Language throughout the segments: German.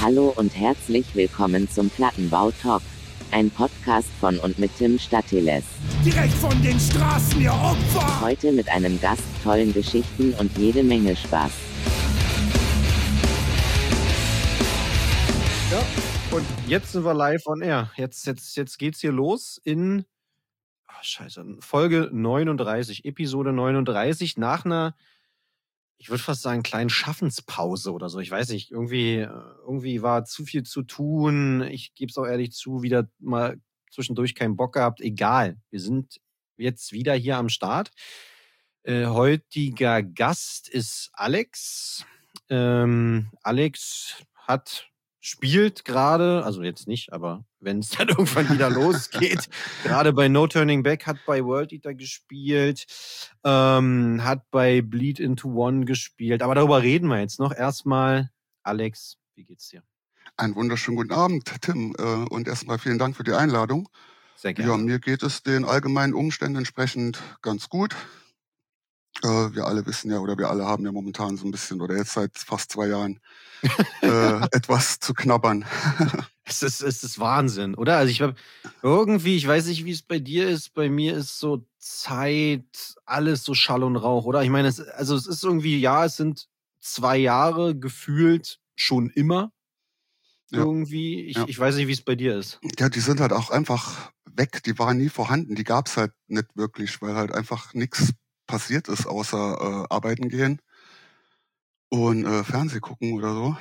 Hallo und herzlich willkommen zum Plattenbau-Talk. Ein Podcast von und mit Tim Statiles. Direkt von den Straßen, ihr Opfer! Heute mit einem Gast, tollen Geschichten und jede Menge Spaß. Ja, und jetzt sind wir live on air. Jetzt geht's hier los in Folge 39, Episode 39, nach einer, ich würde fast sagen, kleinen Schaffenspause oder so. Ich weiß nicht, irgendwie war zu viel zu tun. Ich gebe es auch ehrlich zu, wieder mal zwischendurch keinen Bock gehabt. Egal, wir sind jetzt wieder hier am Start. Heutiger Gast ist Alex. Alex spielt gerade, also jetzt nicht, aber wenn es dann irgendwann wieder losgeht, gerade bei No Turning Back, hat bei World Eater gespielt, hat bei Bleed into One gespielt, aber darüber reden wir jetzt noch. Erstmal, Alex, wie geht's dir? Einen wunderschönen guten Abend, Tim, und erstmal vielen Dank für die Einladung. Sehr gerne. Ja, mir geht es den allgemeinen Umständen entsprechend ganz gut. Wir alle wissen ja, oder wir alle haben ja momentan so ein bisschen, oder jetzt seit fast 2 Jahren, etwas zu knabbern. Es ist Wahnsinn, oder? Also ich weiß nicht, wie es bei dir ist. Bei mir ist so Zeit, alles so Schall und Rauch, oder? Ich meine, es ist irgendwie, ja, es sind 2 Jahre gefühlt schon immer. Ja. Irgendwie. Ich weiß nicht, wie es bei dir ist. Ja, die sind halt auch einfach weg. Die waren nie vorhanden. Die gab's halt nicht wirklich, weil halt einfach nichts passiert ist, außer arbeiten gehen und Fernseh gucken oder so.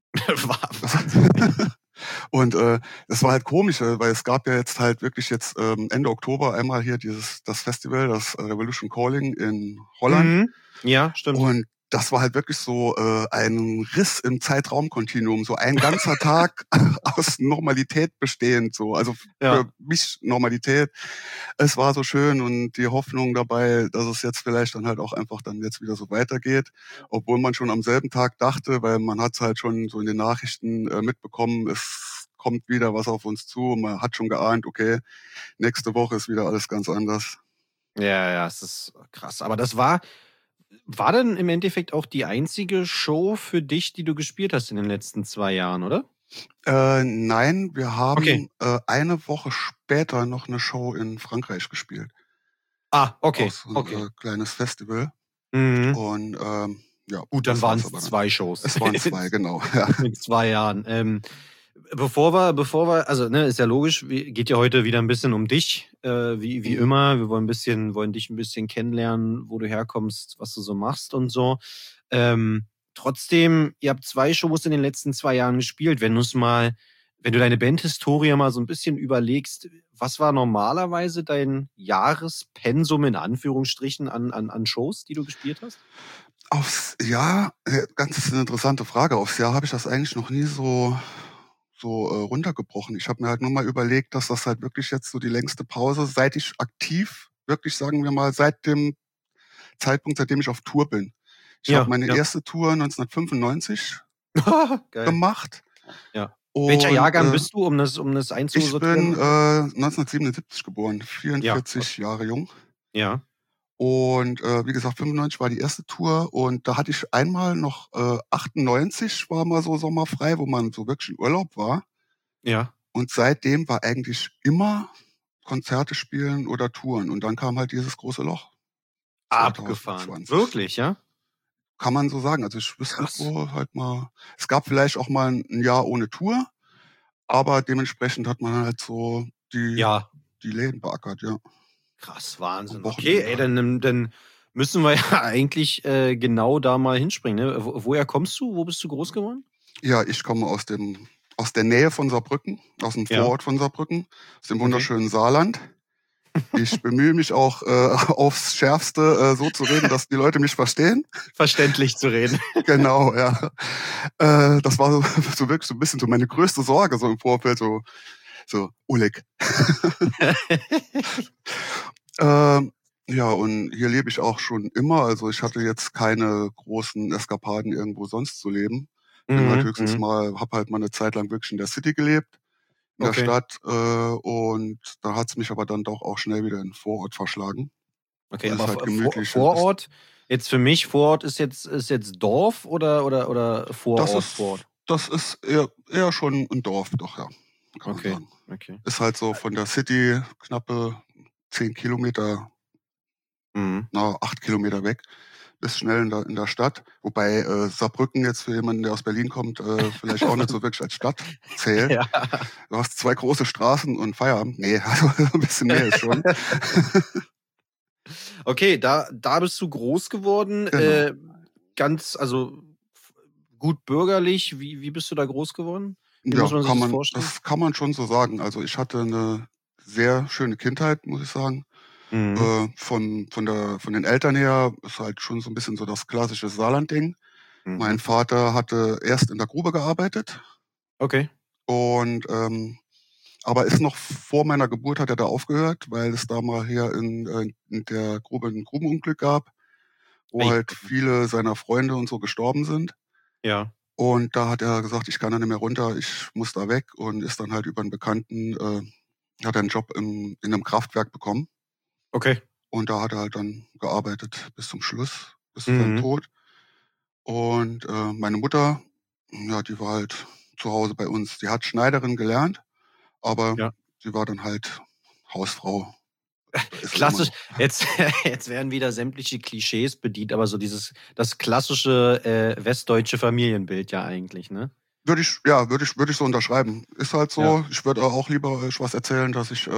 Und das war halt komisch, weil es gab ja jetzt halt wirklich Ende Oktober einmal hier das Festival, das Revolution Calling in Holland. Mhm. Ja, stimmt. Und das war halt wirklich so ein Riss im Zeitraumkontinuum, so ein ganzer Tag aus Normalität bestehend, so. Also für mich Normalität. Es war so schön und die Hoffnung dabei, dass es jetzt vielleicht dann halt auch einfach dann jetzt wieder so weitergeht, obwohl man schon am selben Tag dachte, weil man hat es halt schon so in den Nachrichten mitbekommen, es kommt wieder was auf uns zu und man hat schon geahnt, okay, nächste Woche ist wieder alles ganz anders. Ja, es ist krass. Aber das war denn im Endeffekt auch die einzige Show für dich, die du gespielt hast in den letzten 2 Jahren, oder? Nein, wir haben eine Woche später noch eine Show in Frankreich gespielt. Ah, okay. Auch so ein kleines Festival. Mhm. Und ja. Gut, dann waren es 2 Shows. Es waren 2, genau. Ja. In 2 Jahren. Bevor wir, also ist ja logisch, geht ja heute wieder ein bisschen um dich, wie immer. Wir wollen dich ein bisschen kennenlernen, wo du herkommst, was du so machst und so. Trotzdem, ihr habt 2 Shows in den letzten 2 Jahren gespielt. Wenn du deine Bandhistorie mal so ein bisschen überlegst, was war normalerweise dein Jahrespensum in Anführungsstrichen an Shows, die du gespielt hast? Aufs Jahr, ganz interessante Frage. Aufs Jahr habe ich das eigentlich noch nie so runtergebrochen. Ich habe mir halt nur mal überlegt, dass das halt wirklich jetzt so die längste Pause, seit ich aktiv, wirklich sagen wir mal, seit dem Zeitpunkt, seitdem ich auf Tour bin. Ich habe meine erste Tour 1995 gemacht. Ja. Welcher Jahrgang bist du, um das einzusortieren? Ich bin 1977 geboren, 44 Jahre jung. Ja. Und wie gesagt, 95 war die erste Tour und da hatte ich einmal noch 98 war mal so sommerfrei, wo man so wirklich in Urlaub war. Ja. Und seitdem war eigentlich immer Konzerte spielen oder Touren. Und dann kam halt dieses große Loch. Abgefahren. 2020. Wirklich, ja? Kann man so sagen. Also ich wüsste so halt mal, es gab vielleicht auch mal ein Jahr ohne Tour, aber dementsprechend hat man halt so die Läden beackert, ja. Krass, Wahnsinn. Okay, dann müssen wir ja eigentlich genau da mal hinspringen. Ne? Woher kommst du? Wo bist du groß geworden? Ja, ich komme aus der Nähe von Saarbrücken, aus dem Vorort von Saarbrücken, aus dem wunderschönen Saarland. Ich bemühe mich auch aufs Schärfste so zu reden, dass die Leute mich verstehen. Verständlich zu reden. Genau, ja. Das war so wirklich so ein bisschen so meine größte Sorge so im Vorfeld, so Oleg. Ja, und hier lebe ich auch schon immer. Also ich hatte jetzt keine großen Eskapaden irgendwo sonst zu leben. Bin halt höchstens hab halt mal eine Zeit lang wirklich in der City gelebt, in der Stadt. Und da hat's mich aber dann doch auch schnell wieder in den Vorort verschlagen. Okay, aber halt Vorort, jetzt für mich, Vorort ist jetzt Dorf oder Vorort? Das ist Vorort? Das ist eher schon ein Dorf, doch, ja. Kann man sagen. Okay. Ist halt so von der City knappe 10 Kilometer, 8 Kilometer weg. Ist schnell in der Stadt. Wobei Saarbrücken jetzt für jemanden, der aus Berlin kommt, vielleicht auch nicht so wirklich als Stadt zählt. Ja. Du hast 2 große Straßen und Feierabend. Nee, also ein bisschen mehr ist schon. Okay, da bist du groß geworden. Genau. Also gut bürgerlich. Wie bist du da groß geworden? Wie Ja, muss man sich das vorstellen? das kann man schon so sagen. Also ich hatte eine sehr schöne Kindheit, muss ich sagen. Von den Eltern her ist halt schon so ein bisschen so das klassische Saarland-Ding. Mein Vater hatte erst in der Grube gearbeitet. Okay. Und aber ist noch vor meiner Geburt hat er da aufgehört, weil es da mal hier in der Grube ein Grubenunglück gab, wo halt viele seiner Freunde und so gestorben sind. Ja. Und da hat er gesagt, ich kann da nicht mehr runter, ich muss da weg, und ist dann halt über einen Bekannten, hat er einen Job in einem Kraftwerk bekommen. Okay. Und da hat er halt dann gearbeitet bis zum Schluss, bis zu seinem Tod. Und meine Mutter, ja, die war halt zu Hause bei uns. Die hat Schneiderin gelernt, aber sie war dann halt Hausfrau. Klassisch, jetzt werden wieder sämtliche Klischees bedient, aber so das klassische westdeutsche Familienbild ja eigentlich, ne? Würde ich so unterschreiben. Ist halt so. Ja. Ich würde auch lieber euch was erzählen, dass ich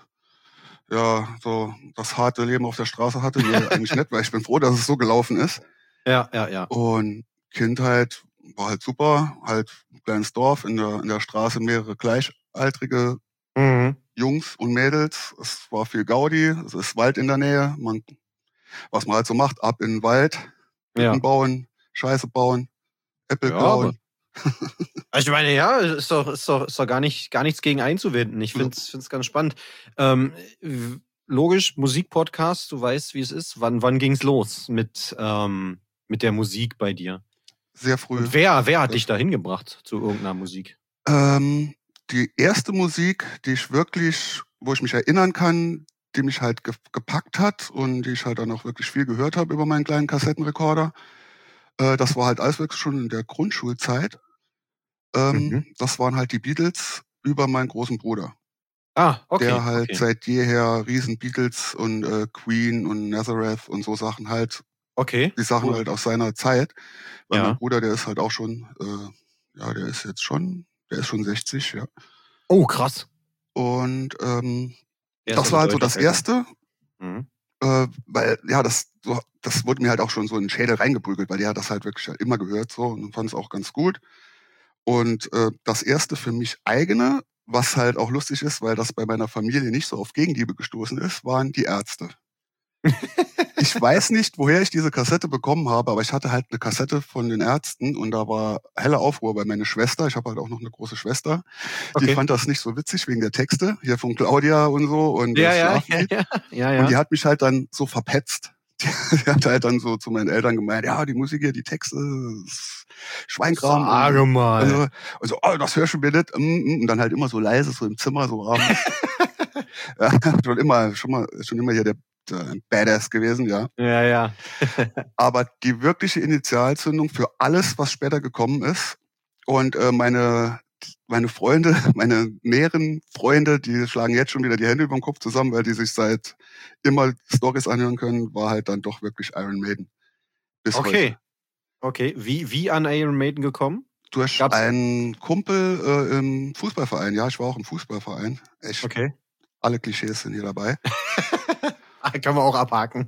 so das harte Leben auf der Straße hatte. Nee, eigentlich nicht, weil ich bin froh, dass es so gelaufen ist. Ja. Und Kindheit war halt super. Halt ein kleines Dorf, in der Straße mehrere Gleichaltrige Jungs und Mädels. Es war viel Gaudi, es ist Wald in der Nähe. Was man halt so macht, ab in den Wald, Hütten bauen, Scheiße bauen, Äpfel klauen. Ich meine, ja, ist doch gar nichts gegen einzuwenden. Ich find's ganz spannend. Logisch, Musikpodcast, du weißt, wie es ist. Wann ging's los mit der Musik bei dir? Sehr früh. Und wer hat dich da hingebracht zu irgendeiner Musik? Die erste Musik, wo ich mich erinnern kann, die mich halt gepackt hat und die ich halt dann auch wirklich viel gehört habe über meinen kleinen Kassettenrekorder, das war halt alles wirklich schon in der Grundschulzeit. Das waren halt die Beatles über meinen großen Bruder. Okay. Der halt seit jeher riesen Beatles und Queen und Nazareth und so Sachen halt. Okay. Die Sachen halt aus seiner Zeit. Weil mein Bruder, der ist halt auch schon, der ist schon 60, ja. Oh, krass. Und das war halt so das Erste. Weil, das wurde mir halt auch schon so in den Schädel reingeprügelt, weil der hat das halt wirklich halt immer gehört so und fand es auch ganz gut. Und das Erste für mich eigene, was halt auch lustig ist, weil das bei meiner Familie nicht so auf Gegenliebe gestoßen ist, waren die Ärzte. Ich weiß nicht, woher ich diese Kassette bekommen habe, aber ich hatte halt eine Kassette von den Ärzten und da war helle Aufruhr bei meiner Schwester. Ich habe halt auch noch eine große Schwester. Die fand das nicht so witzig wegen der Texte, hier von Claudia und so. Und ja. Und die hat mich halt dann so verpetzt. Die hat halt dann so zu meinen Eltern gemeint, ja, die Musik hier, die Texte, Schweinkram. Sage mal. Also, das hörst du mir nicht. Und dann halt immer so leise, so im Zimmer, so abends. schon immer hier der Badass gewesen, ja. Ja. Aber die wirkliche Initialzündung für alles, was später gekommen ist, und meine Freunde, meine näheren Freunde, die schlagen jetzt schon wieder die Hände über den Kopf zusammen, weil die sich seit immer Storys anhören können, war halt dann doch wirklich Iron Maiden. Bis heute. Okay. Wie an Iron Maiden gekommen? Durch einen Kumpel im Fußballverein. Ja, ich war auch im Fußballverein. Echt. Okay. Alle Klischees sind hier dabei. Kann man auch abhaken.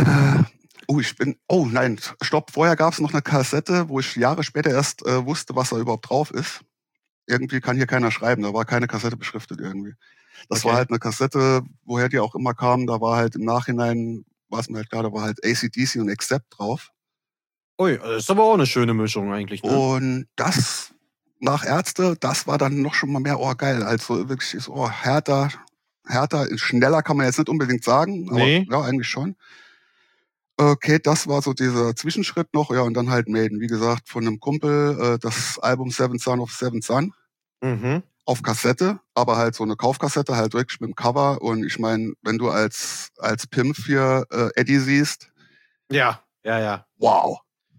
Nein, stopp. Vorher gab es noch eine Kassette, wo ich Jahre später erst wusste, was da überhaupt drauf ist. Irgendwie kann hier keiner schreiben, da war keine Kassette beschriftet irgendwie. Das war halt eine Kassette, woher die auch immer kam, da war halt im Nachhinein, war es mir halt klar, da war halt AC/DC und Accept drauf. Ui, das ist aber auch eine schöne Mischung eigentlich, ne? Und das nach Ärzte, das war dann noch schon mal mehr, geil. Also wirklich so, härter, schneller kann man jetzt nicht unbedingt sagen, aber ja, eigentlich schon. Okay, das war so dieser Zwischenschritt noch, ja, und dann halt Maiden, wie gesagt, von einem Kumpel, das Album Seventh Son of Seventh Son, auf Kassette, aber halt so eine Kaufkassette, halt wirklich mit dem Cover, und ich meine, wenn du als Pimp hier Eddie siehst. Ja. Wow.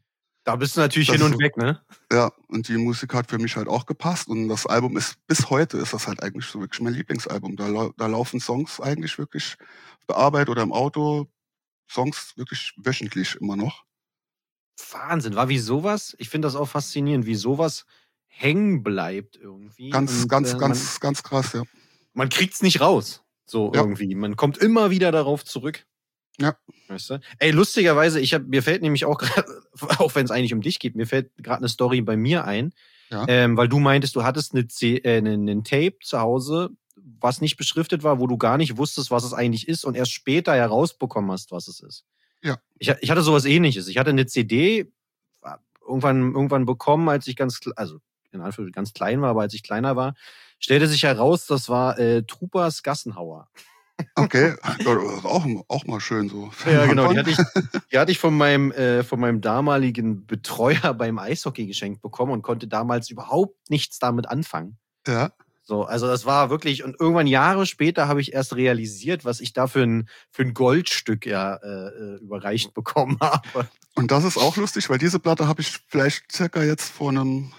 Da bist du natürlich hin und weg, ne? Ja, und die Musik hat für mich halt auch gepasst. Und das Album ist, bis heute ist das halt eigentlich so wirklich mein Lieblingsalbum. Da laufen Songs eigentlich wirklich auf der Arbeit oder im Auto, Songs wirklich wöchentlich immer noch. Wahnsinn, war wie sowas, ich finde das auch faszinierend, wie sowas hängen bleibt irgendwie. Ganz krass, ja. Man kriegt's nicht raus, so irgendwie. Man kommt immer wieder darauf zurück. Ja. Weißt du? Ey, lustigerweise, mir fällt nämlich auch gerade, auch wenn es eigentlich um dich geht, mir fällt gerade eine Story bei mir ein, weil du meintest, du hattest einen Tape zu Hause, was nicht beschriftet war, wo du gar nicht wusstest, was es eigentlich ist und erst später herausbekommen hast, was es ist. Ja. Ich hatte sowas Ähnliches. Ich hatte eine CD irgendwann bekommen, als ich ganz klein war, aber als ich kleiner war, stellte sich heraus, das war Troopers Gassenhauer. Okay, auch mal schön so. Ja, genau. Die hatte ich von meinem damaligen Betreuer beim Eishockey geschenkt bekommen und konnte damals überhaupt nichts damit anfangen. Ja. So, also das war wirklich, und irgendwann Jahre später habe ich erst realisiert, was ich da für ein Goldstück überreicht bekommen habe. Und das ist auch lustig, weil diese Platte habe ich vielleicht circa jetzt vor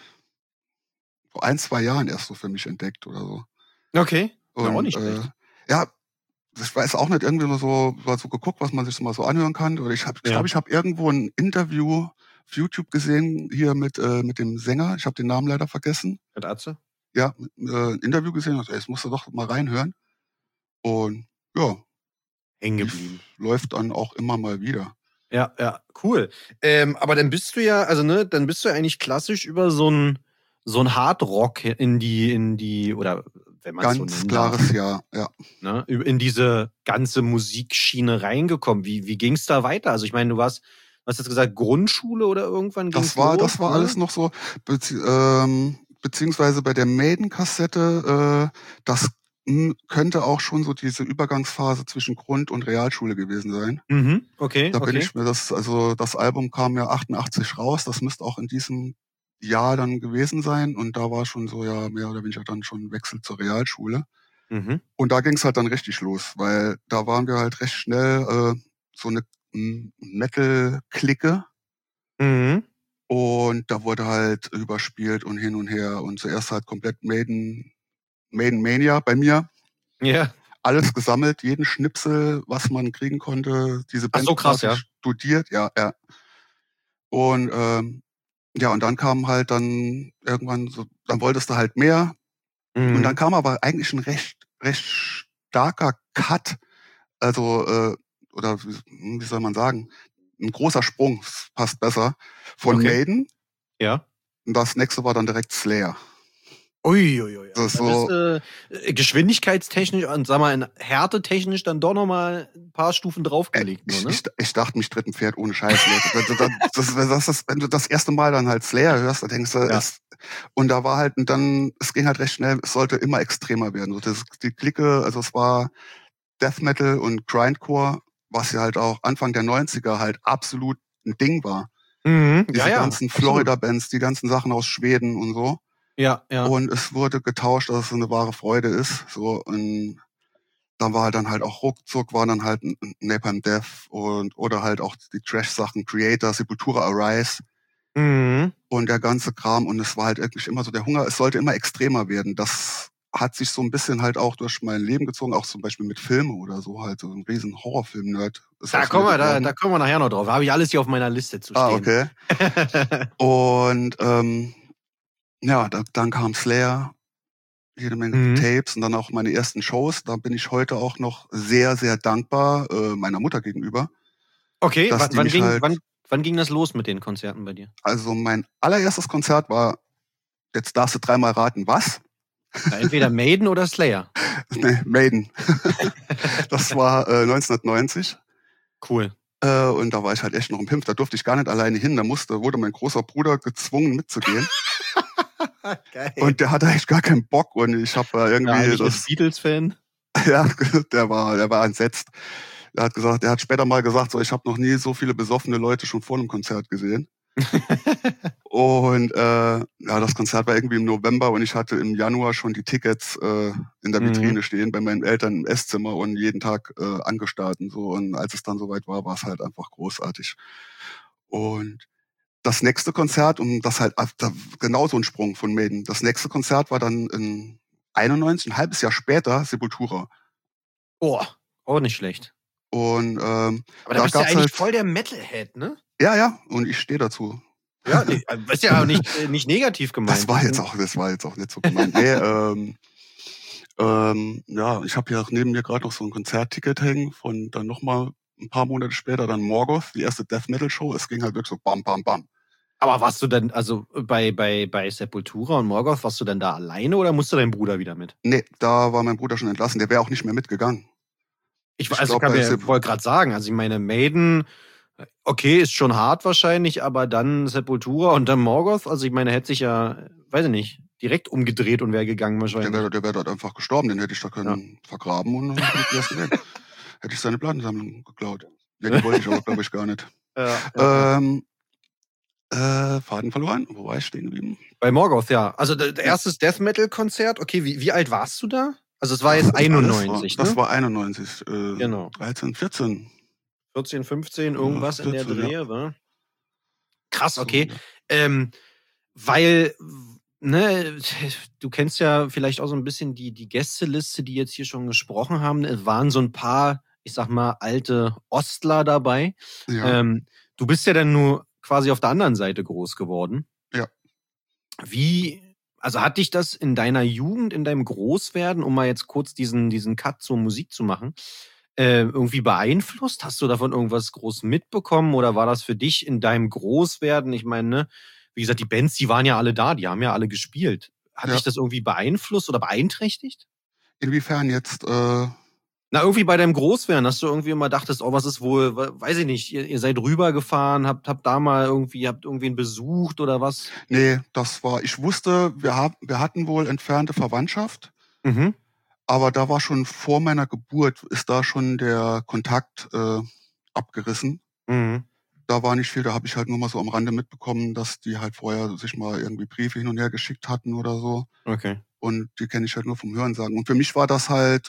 1-2 Jahren erst so für mich entdeckt oder so. Okay. Und, auch nicht schlecht. Ja, ich weiß auch nicht, irgendwie nur so geguckt, was man sich mal so anhören kann. Oder ich glaube, ich habe irgendwo ein Interview auf YouTube gesehen, hier mit dem Sänger. Ich habe den Namen leider vergessen. Mit Atze? Ja, ein Interview gesehen. Also, jetzt musst du doch mal reinhören. Und ja. Hängen geblieben. Läuft dann auch immer mal wieder. Ja, cool. Aber dann bist du ja, dann bist du ja eigentlich klassisch über so ein Hardrock in die, oder wenn man es so nennt. Ganz klares Ja. Ne, in diese ganze Musikschiene reingekommen. Wie ging es da weiter? Also ich meine, du hast jetzt gesagt, Grundschule oder irgendwann ging's los? Das war alles noch so, beziehungsweise bei der Maiden-Kassette, das könnte auch schon so diese Übergangsphase zwischen Grund- und Realschule gewesen sein. Mhm, okay. Da bin ich mir das Album kam ja 88 raus, das müsste auch in diesem Jahr dann gewesen sein und da war schon so ja mehr oder weniger dann schon Wechsel zur Realschule. Mhm. Und da ging es halt dann richtig los, weil da waren wir halt recht schnell so eine Metal-Clique. Mhm. Und da wurde halt überspielt und hin und her und zuerst halt komplett Maiden Mania bei mir. Ja. Alles gesammelt, jeden Schnipsel, was man kriegen konnte, diese Band so krass, ja. studiert, ja. Und und dann kam halt dann irgendwann so, dann wolltest du halt mehr. Mhm. Und dann kam aber eigentlich ein recht starker Cut, also oder wie soll man sagen, ein großer Sprung, passt besser, von Maiden. Ja. Und das nächste war dann direkt Slayer. Uiuiui. Das so geschwindigkeitstechnisch und sag mal, härtetechnisch dann doch nochmal ein paar Stufen draufgelegt. Ich dachte, mich tritt ein Pferd ohne Scheiß. Wenn du das erste Mal dann halt Slayer hörst, dann denkst du, und da war halt, und dann, es ging halt recht schnell, es sollte immer extremer werden. Die Clique, also es war Death Metal und Grindcore, was ja halt auch Anfang der 90er halt absolut ein Ding war. Mhm. Diese ganzen Florida-Bands, die ganzen Sachen aus Schweden und so. Ja. Und es wurde getauscht, dass es eine wahre Freude ist. So, und dann war dann halt auch ruckzuck, waren dann halt Napalm Death oder halt auch die Trash-Sachen, Creator, Sepultura Arise. Mhm. Und der ganze Kram. Und es war halt wirklich immer so der Hunger, es sollte immer extremer werden. Das hat sich so ein bisschen halt auch durch mein Leben gezogen, auch zum Beispiel mit Filmen oder so, halt so ein riesen Horrorfilm-Nerd. Da kommen wir nachher noch drauf. Da habe ich alles hier auf meiner Liste zu stehen. Okay. Und dann kam Slayer, jede Menge Tapes und dann auch meine ersten Shows. Da bin ich heute auch noch sehr, sehr dankbar meiner Mutter gegenüber. Okay, wann ging das los mit den Konzerten bei dir? Also mein allererstes Konzert war, jetzt darfst du dreimal raten, was? Ja, entweder Maiden oder Slayer. Nee, Maiden. Das war 1990. Cool. Und da war ich halt echt noch im Pimpf. Da durfte ich gar nicht alleine hin. Da wurde mein großer Bruder gezwungen mitzugehen. Geil. Und der hatte echt gar keinen Bock. Und ich habe irgendwie das Beatles-Fan. Ja, der war entsetzt. Er hat später mal gesagt, so, ich habe noch nie so viele besoffene Leute schon vor einem Konzert gesehen. Und das Konzert war irgendwie im November und ich hatte im Januar schon die Tickets in der Vitrine stehen bei meinen Eltern im Esszimmer und jeden Tag angestarrt und so. Und als es dann soweit war, war es halt einfach großartig. Und das nächste Konzert, und das halt genau so ein Sprung von Maiden. Das nächste Konzert war dann in 91, ein halbes Jahr später, Sepultura. Oh, auch nicht schlecht. Und aber da bist du ja eigentlich halt voll der Metalhead, ne? Ja, und ich stehe dazu. Ja, nee, ist ja auch nicht negativ gemeint. Das war jetzt auch nicht so gemeint. Nee, ja, ich habe ja neben mir gerade noch so ein Konzertticket hängen von dann nochmal ein paar Monate später dann Morgoth, die erste Death Metal Show. Es ging halt wirklich so bam, bam, bam. Aber warst du denn, also bei Sepultura und Morgoth, warst du denn da alleine oder musste dein Bruder wieder mit? Nee, da war mein Bruder schon entlassen. Der wäre auch nicht mehr mitgegangen. Ich wollte gerade sagen, also ich meine, Maiden, okay, ist schon hart wahrscheinlich, aber dann Sepultura und dann Morgoth, also ich meine, hätte sich ja, weiß ich nicht, direkt umgedreht und wäre gegangen wahrscheinlich. Der wäre dort einfach gestorben, den hätte ich da können vergraben und hätte ich seine Plattensammlung geklaut. Ja, die wollte ich aber, glaube ich, gar nicht. Faden verloren, wo war ich stehen geblieben? Bei Morgoth, ja. Also der erstes Death Metal Konzert, okay, wie alt warst du da? Also es war jetzt 91, Das war 91, genau. 13, 14. 14, 15, irgendwas 14, in der Drehe, wa? Krass, okay. So, ja. Weil, ne, du kennst ja vielleicht auch so ein bisschen die Gästeliste, die jetzt hier schon gesprochen haben. Es waren so ein paar, ich sag mal, alte Ostler dabei. Ja. Du bist ja dann nur quasi auf der anderen Seite groß geworden. Ja. Also hat dich das in deiner Jugend, in deinem Großwerden, um mal jetzt kurz diesen Cut zur Musik zu machen, irgendwie beeinflusst? Hast du davon irgendwas groß mitbekommen oder war das für dich in deinem Großwerden? Ich meine, ne, wie gesagt, die Bands, die waren ja alle da, die haben ja alle gespielt. Hat dich das irgendwie beeinflusst oder beeinträchtigt? Inwiefern jetzt? Na, irgendwie bei deinem Großwerden, dass du irgendwie immer dachtest, oh, was ist wohl, weiß ich nicht, ihr seid rübergefahren, habt da mal habt irgendwen besucht oder was? Nee, ich wusste, wir hatten wohl entfernte Verwandtschaft, aber da war schon vor meiner Geburt, ist da schon der Kontakt abgerissen. Da war nicht viel, da habe ich halt nur mal so am Rande mitbekommen, dass die halt vorher sich mal irgendwie Briefe hin und her geschickt hatten oder so. Okay. Und die kenne ich halt nur vom Hörensagen. Und für mich war das halt,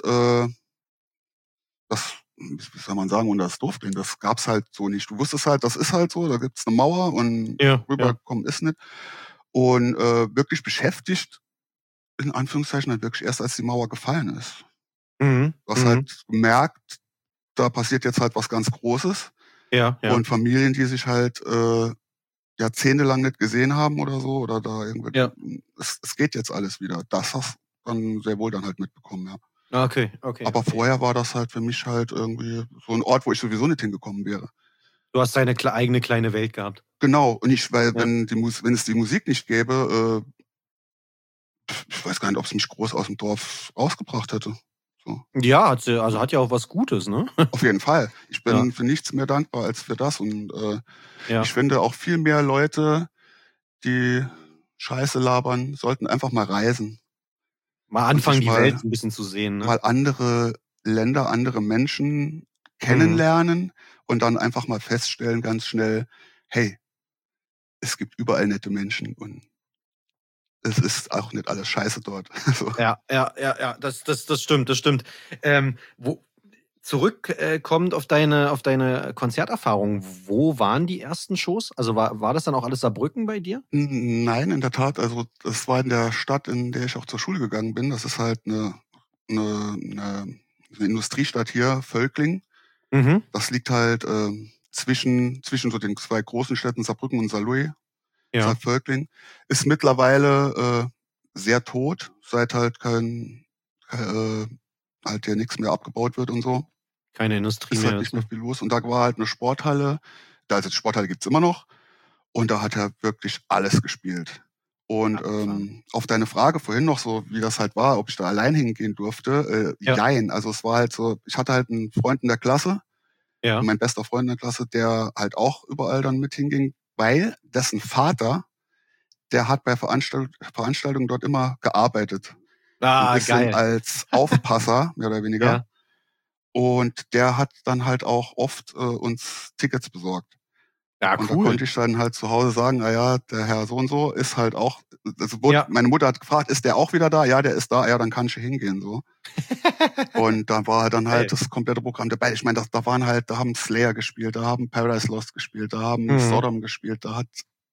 wie soll man sagen, ohne das doof klingt, das gab's halt so nicht. Du wusstest halt, das ist halt so, da gibt's eine Mauer und rüberkommen ist nicht. Und wirklich beschäftigt, in Anführungszeichen, halt wirklich erst, als die Mauer gefallen ist. Du hast halt gemerkt, da passiert jetzt halt was ganz Großes. Ja. Und Familien, die sich halt jahrzehntelang nicht gesehen haben oder so, oder da irgendwie, es geht jetzt alles wieder. Das hast du dann sehr wohl dann halt mitbekommen, ja. Okay. Aber vorher war das halt für mich halt irgendwie so ein Ort, wo ich sowieso nicht hingekommen wäre. Du hast deine eigene kleine Welt gehabt. Genau, und wenn es die Musik nicht gäbe, ich weiß gar nicht, ob es mich groß aus dem Dorf rausgebracht hätte. So. Ja, hat ja auch was Gutes, ne? Auf jeden Fall. Ich bin für nichts mehr dankbar als für das. Und ich finde auch viel mehr Leute, die Scheiße labern, sollten einfach mal reisen. Mal anfangen, die Welt ein bisschen zu sehen. Ne? Mal andere Länder, andere Menschen kennenlernen und dann einfach mal feststellen ganz schnell, hey, es gibt überall nette Menschen und es ist auch nicht alles scheiße dort. So. Ja, das stimmt. Zurückkommt auf deine Konzerterfahrung, wo waren die ersten Shows? Also war das dann auch alles Saarbrücken bei dir? Nein, in der Tat. Also das war in der Stadt, in der ich auch zur Schule gegangen bin. Das ist halt eine Industriestadt hier, Völkling. Das liegt halt zwischen so den zwei großen Städten Saarbrücken und Saarlouis. Ja. Halt Völkling. Ist mittlerweile sehr tot, seit halt halt hier nichts mehr abgebaut wird und so. Keine Industrie mehr. Ist halt nicht mehr viel los. Und da war halt eine Sporthalle. Die Sporthalle gibt's immer noch. Und da hat er wirklich alles gespielt. Und auf deine Frage vorhin noch so, wie das halt war, ob ich da allein hingehen durfte, jein. Also es war halt so, ich hatte halt einen Freund in der Klasse, mein bester Freund in der Klasse, der halt auch überall dann mit hinging, weil dessen Vater, der hat bei Veranstaltungen dort immer gearbeitet. Geil. Als Aufpasser, mehr oder weniger. Ja. Und der hat dann halt auch oft uns Tickets besorgt. Ja, und cool. Da konnte ich dann halt zu Hause sagen, der Herr so und so ist halt auch, meine Mutter hat gefragt, ist der auch wieder da? Ja, der ist da, ja, dann kann ich hingehen, so. Und da war dann halt das komplette Programm dabei. Ich meine, da haben Slayer gespielt, da haben Paradise Lost gespielt, da haben Sodom gespielt, da hat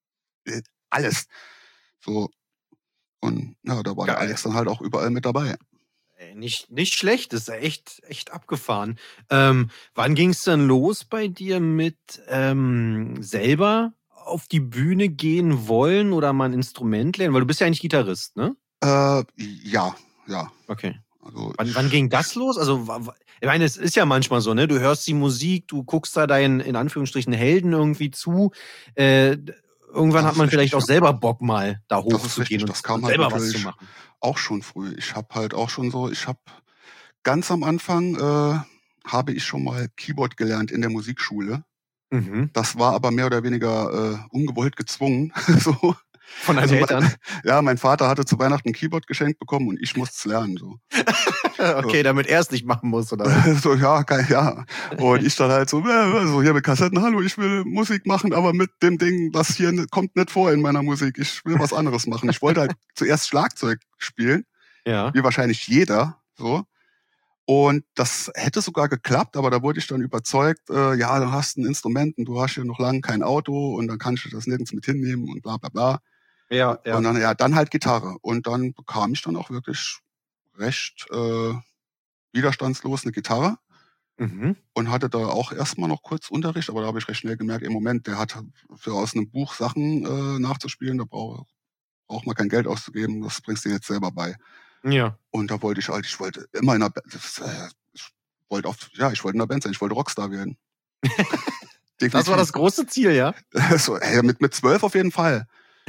alles. So. Und ja, da war der Alex dann halt auch überall mit dabei. Nicht schlecht, das ist echt abgefahren. Wann ging es dann los bei dir mit selber auf die Bühne gehen wollen oder mal ein Instrument lernen? Weil du bist ja eigentlich Gitarrist, ne? Ja. Okay. Also wann ging das los? Also, ich meine, es ist ja manchmal so, ne? Du hörst die Musik, du guckst da deinen, in Anführungsstrichen, Helden irgendwie zu. Irgendwann hat man vielleicht auch selber Bock, mal da hochzugehen und selber was zu machen. Auch schon früh. Ich habe halt auch schon so, ganz am Anfang habe ich schon mal Keyboard gelernt in der Musikschule. Mhm. Das war aber mehr oder weniger ungewollt gezwungen. So. Von deinen Eltern? Mein Vater hatte zu Weihnachten ein Keyboard geschenkt bekommen und ich musste es lernen. So. Okay, so. Damit er es nicht machen muss, oder? So, ja. Und ich dann halt so hier mit Kassetten, hallo, ich will Musik machen, aber mit dem Ding, das hier kommt nicht vor in meiner Musik. Ich will was anderes machen. Ich wollte halt zuerst Schlagzeug spielen, wie wahrscheinlich jeder, so. Und das hätte sogar geklappt, aber da wurde ich dann überzeugt, du hast ein Instrument und du hast hier noch lange kein Auto und dann kannst du das nirgends mit hinnehmen und bla bla bla. Ja. Und dann halt Gitarre. Und dann bekam ich dann auch wirklich recht widerstandslos eine Gitarre und hatte da auch erstmal noch kurz Unterricht, aber da habe ich recht schnell gemerkt, im Moment, der hat für aus einem Buch Sachen nachzuspielen, da braucht man kein Geld auszugeben, das bringst du jetzt selber bei. Ja. Und da wollte ich immer in einer Band, ich wollte in der Band sein, ich wollte Rockstar werden. Das war das große Ziel, ja? So, mit 12 auf jeden Fall.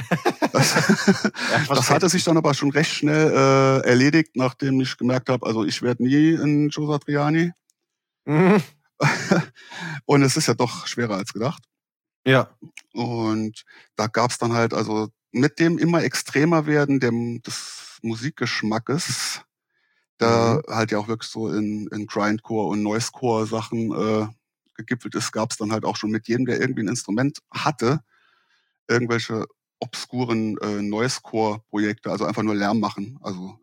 Das hatte sich dann aber schon recht schnell erledigt, nachdem ich gemerkt habe, also ich werde nie ein Joe Satriani. Mhm. Und es ist ja doch schwerer als gedacht. Ja. Und da gab es dann halt, also mit dem immer extremer werden des Musikgeschmackes, da halt ja auch wirklich so in Grindcore und Noisecore Sachen gegipfelt ist, gab es dann halt auch schon mit jedem, der irgendwie ein Instrument hatte, irgendwelche obskuren Noisecore-Projekte, also einfach nur Lärm machen. Also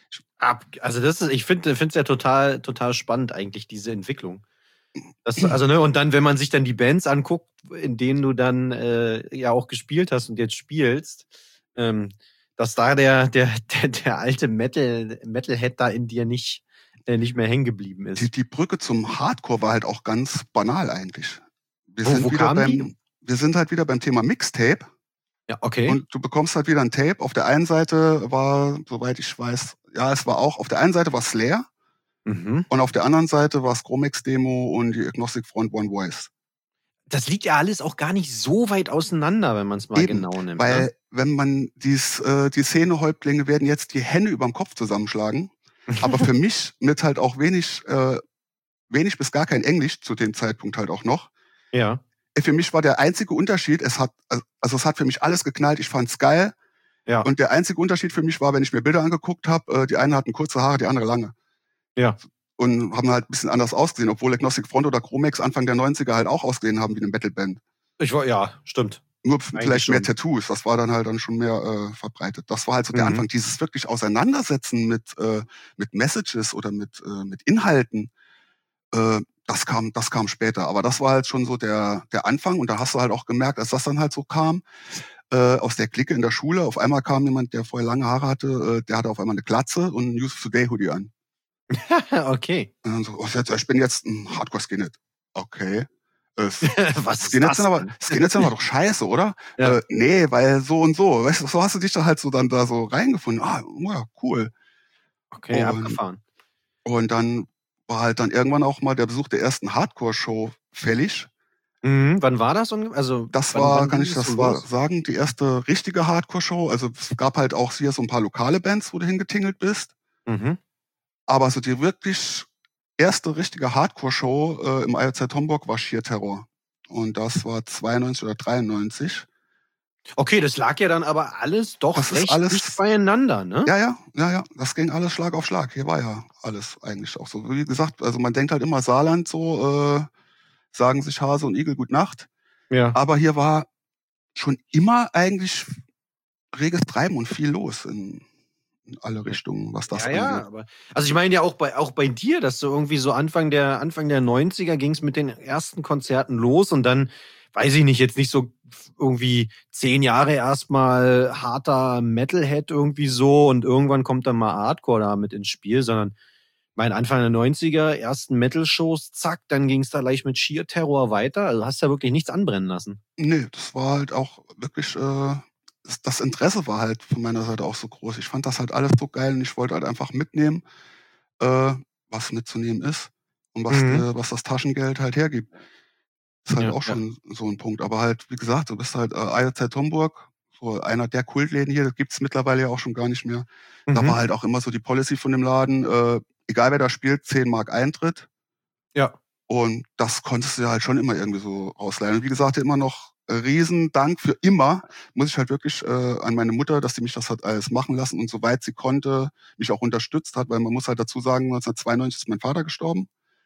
ich finde es ja total spannend eigentlich, diese Entwicklung. Und dann, wenn man sich dann die Bands anguckt, in denen du dann ja auch gespielt hast und jetzt spielst, dass da der alte Metalhead da in dir nicht mehr hängen geblieben ist. Die Brücke zum Hardcore war halt auch ganz banal eigentlich. Wir sind halt wieder beim Thema Mixtape. Ja, okay. Und du bekommst halt wieder ein Tape. Auf der einen Seite war, soweit ich weiß, auf der einen Seite war Slayer und auf der anderen Seite war Chromex Demo und die Agnostic Front One Voice. Das liegt ja alles auch gar nicht so weit auseinander, wenn man es mal genau nimmt. Weil wenn man die Szenehäuptlinge werden jetzt die Hände überm Kopf zusammenschlagen, aber für mich mit halt auch wenig bis gar kein Englisch zu dem Zeitpunkt halt auch noch. Ja. Für mich war der einzige Unterschied, es hat für mich alles geknallt, ich fand's geil. Ja. Und der einzige Unterschied für mich war, wenn ich mir Bilder angeguckt habe, die eine hatten kurze Haare, die andere lange. Ja. Und haben halt ein bisschen anders ausgesehen, obwohl Agnostic Front oder Chromex Anfang der 90er halt auch ausgesehen haben wie eine Metalband. Ja, stimmt. Nur vielleicht mehr Tattoos, das war dann halt schon mehr verbreitet. Das war halt so der Anfang, dieses wirklich Auseinandersetzen mit Messages oder mit Inhalten. Das kam später, aber das war halt schon so der Anfang und da hast du halt auch gemerkt, als das dann halt so kam, aus der Clique in der Schule, auf einmal kam jemand, der vorher lange Haare hatte, der hatte auf einmal eine Glatze und ein News of Today Hoodie an. Okay. Und dann so, ich bin jetzt ein Hardcore-Skinhead. Okay. Was Skinheads sind aber doch scheiße, oder? Ja. Nee, weil so und so. Weißt du, so hast du dich da halt so dann da so reingefunden. Ja, cool. Okay, abgefahren. Und dann war halt dann irgendwann auch mal der Besuch der ersten Hardcore-Show fällig. Wann war das? Also das war, kann ich das sagen, die erste richtige Hardcore-Show. Also es gab halt auch hier so ein paar lokale Bands, wo du hingetingelt bist. Aber so die wirklich erste richtige Hardcore-Show im IOZ Homburg war Sheer Terror. Und das war 92 oder 93. Okay, das lag ja dann aber alles doch recht dicht beieinander, ne? Ja. Das ging alles Schlag auf Schlag. Hier war ja alles eigentlich auch so. Wie gesagt, also man denkt halt immer Saarland so, sagen sich Hase und Igel Gut Nacht. Ja. Aber hier war schon immer eigentlich reges Treiben und viel los in alle Richtungen, was das Ja, ja, angeht. aber also ich meine ja auch bei dir, dass du irgendwie so Anfang der 90er ging es mit den ersten Konzerten los und dann, weiß ich nicht, jetzt nicht so irgendwie 10 Jahre erstmal harter Metalhead irgendwie so und irgendwann kommt dann mal Hardcore da mit ins Spiel, sondern mein Anfang der 90er, ersten Metal-Shows, zack, dann ging es da gleich mit Sheer Terror weiter. Also hast ja wirklich nichts anbrennen lassen. Nee, das war halt auch wirklich, das Interesse war halt von meiner Seite auch so groß. Ich fand das halt alles so geil und ich wollte halt einfach mitnehmen, was mitzunehmen ist und was das Taschengeld halt hergibt. Ist halt auch schon so ein Punkt. Aber halt, wie gesagt, du bist halt IOZ Homburg, so einer der Kultläden hier, das gibt's mittlerweile ja auch schon gar nicht mehr. Da war halt auch immer so die Policy von dem Laden, egal wer da spielt, 10 Mark Eintritt. Ja. Und das konntest du ja halt schon immer irgendwie so rausleihen. Und wie gesagt, immer noch Riesendank für immer, muss ich halt wirklich an meine Mutter, dass sie mich das hat alles machen lassen und soweit sie konnte, mich auch unterstützt hat, weil man muss halt dazu sagen, 1992 ist mein Vater gestorben.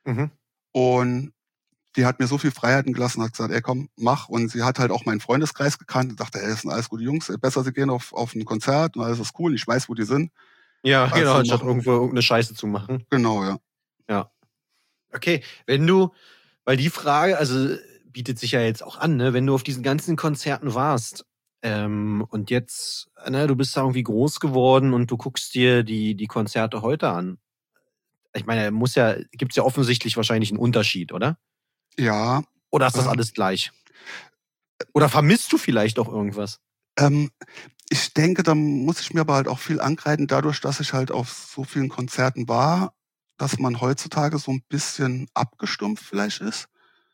Und die hat mir so viel Freiheiten gelassen, hat gesagt, ey komm, mach. Und sie hat halt auch meinen Freundeskreis gekannt und dachte, ey, das sind alles gute Jungs, besser sie gehen auf ein Konzert und alles ist cool, ich weiß, wo die sind. Ja, genau, anstatt irgendwo irgendeine Scheiße zu machen. Genau, ja. Ja. Okay, weil die Frage, also bietet sich ja jetzt auch an, ne, wenn du auf diesen ganzen Konzerten warst und jetzt, ne, du bist da irgendwie groß geworden und du guckst dir die Konzerte heute an. Ich meine, gibt's ja offensichtlich wahrscheinlich einen Unterschied, oder? Ja. Oder ist das alles gleich? Oder vermisst du vielleicht auch irgendwas? Ich denke, da muss ich mir aber halt auch viel ankreiden, dadurch, dass ich halt auf so vielen Konzerten war, dass man heutzutage so ein bisschen abgestumpft vielleicht ist.